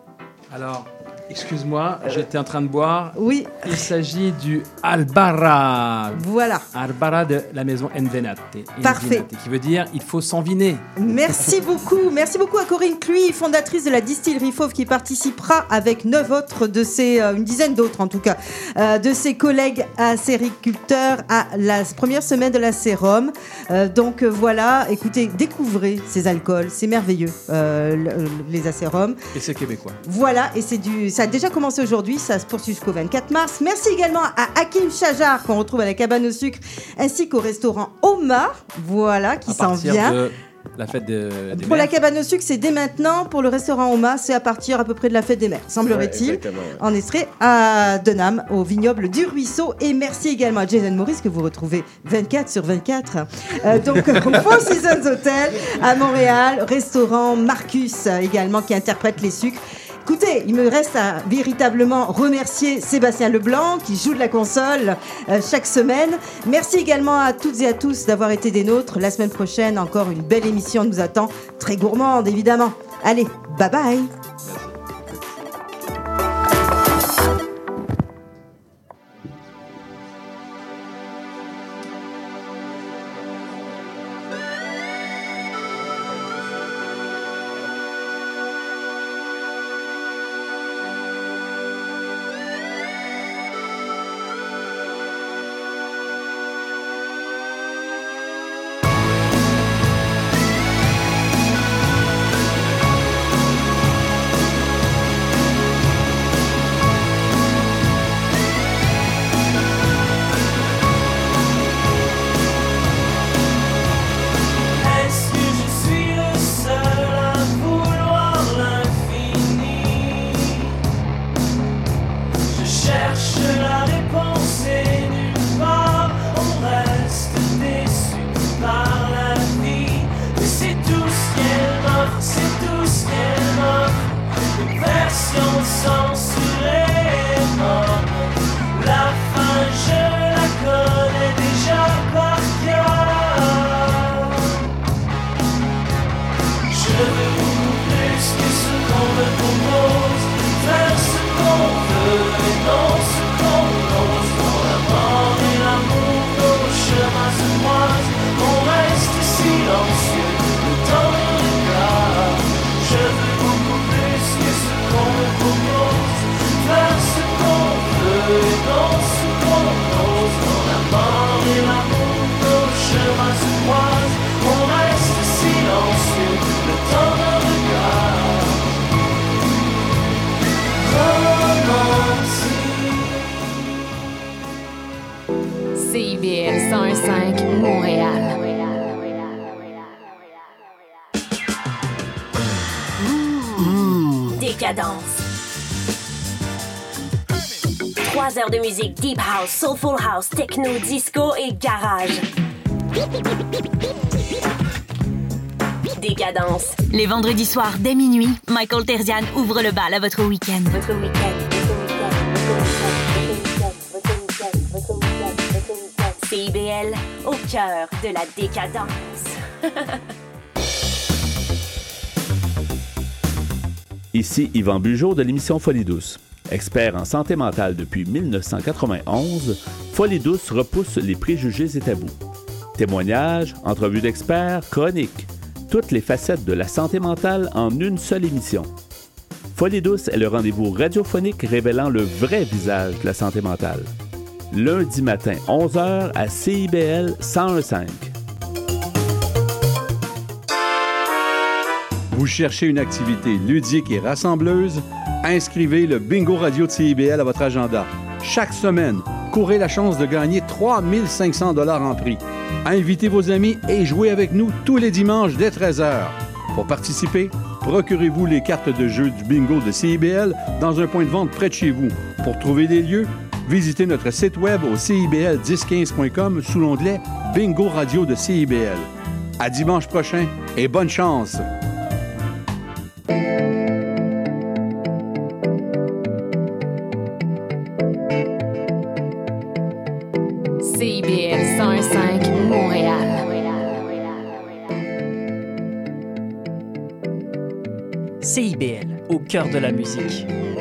Alors, excuse-moi, j'étais en train de boire. Oui. Il s'agit du Albara. Voilà. Albara de la maison Envenate. Parfait. Envenate, qui veut dire il faut s'enviner. Merci beaucoup. Merci beaucoup à Corinne Cluy, fondatrice de la distillerie Fauve, qui participera avec neuf autres de ses, euh, une dizaine d'autres en tout cas, euh, de ses collègues acériculteurs à la première semaine de la Sérum. Euh, donc euh, voilà, écoutez, découvrez ces alcools, c'est merveilleux, euh, le- les acérums. Et c'est québécois. Voilà, et c'est du, ça a déjà commencé aujourd'hui, ça se poursuit jusqu'au vingt-quatre mars. Merci également à Hakim Chajar, qu'on retrouve à la cabane au sucre, ainsi qu'au restaurant Oma, voilà, qui À s'en partir vient. de la fête de, des Pour la mères. cabane au sucre, c'est dès maintenant. Pour le restaurant Oma, c'est à partir à peu près de la fête des mères, semblerait-il. Ouais, exactement, ouais. On serait à Denham, au vignoble du Ruisseau. Et merci également à Jason Maurice, que vous retrouvez vingt-quatre sur vingt-quatre. Euh, donc, au Four Seasons Hotel à Montréal. Restaurant Marcus euh, également, qui interprète les sucres. Écoutez, il me reste à véritablement remercier Sébastien Leblanc qui joue de la console euh, chaque semaine. Merci également à toutes et à tous d'avoir été des nôtres. La semaine prochaine, encore une belle émission nous attend. Très gourmande, évidemment. Allez, bye bye. B L cent un virgule cinq Montréal. Mmh. Décadence. Trois heures de musique deep house, soulful house, techno, disco et garage. Décadence. Les vendredis soirs dès minuit, Michael Terzian ouvre le bal à votre week-end. Votre week-end. C I B L au cœur de la décadence. Ici Yvan Bugeaud de l'émission Folie douce. Expert en santé mentale depuis mille neuf cent quatre-vingt-onze, Folie douce repousse les préjugés et tabous. Témoignages, entrevues d'experts, chroniques, toutes les facettes de la santé mentale en une seule émission. Folie douce est le rendez-vous radiophonique révélant le vrai visage de la santé mentale. Lundi matin, onze heures à C I B L cent un virgule cinq. Vous cherchez une activité ludique et rassembleuse? Inscrivez le Bingo Radio de C I B L à votre agenda. Chaque semaine, courez la chance de gagner trois mille cinq cents dollars en prix. Invitez vos amis et jouez avec nous tous les dimanches dès treize heures. Pour participer, procurez-vous les cartes de jeu du bingo de C I B L dans un point de vente près de chez vous. Pour trouver des lieux, visitez notre site web au C I B L dix quinze point com sous l'onglet Bingo Radio de C I B L. À dimanche prochain et bonne chance! C I B L cent un virgule cinq Montréal. C I B L, au cœur de la musique.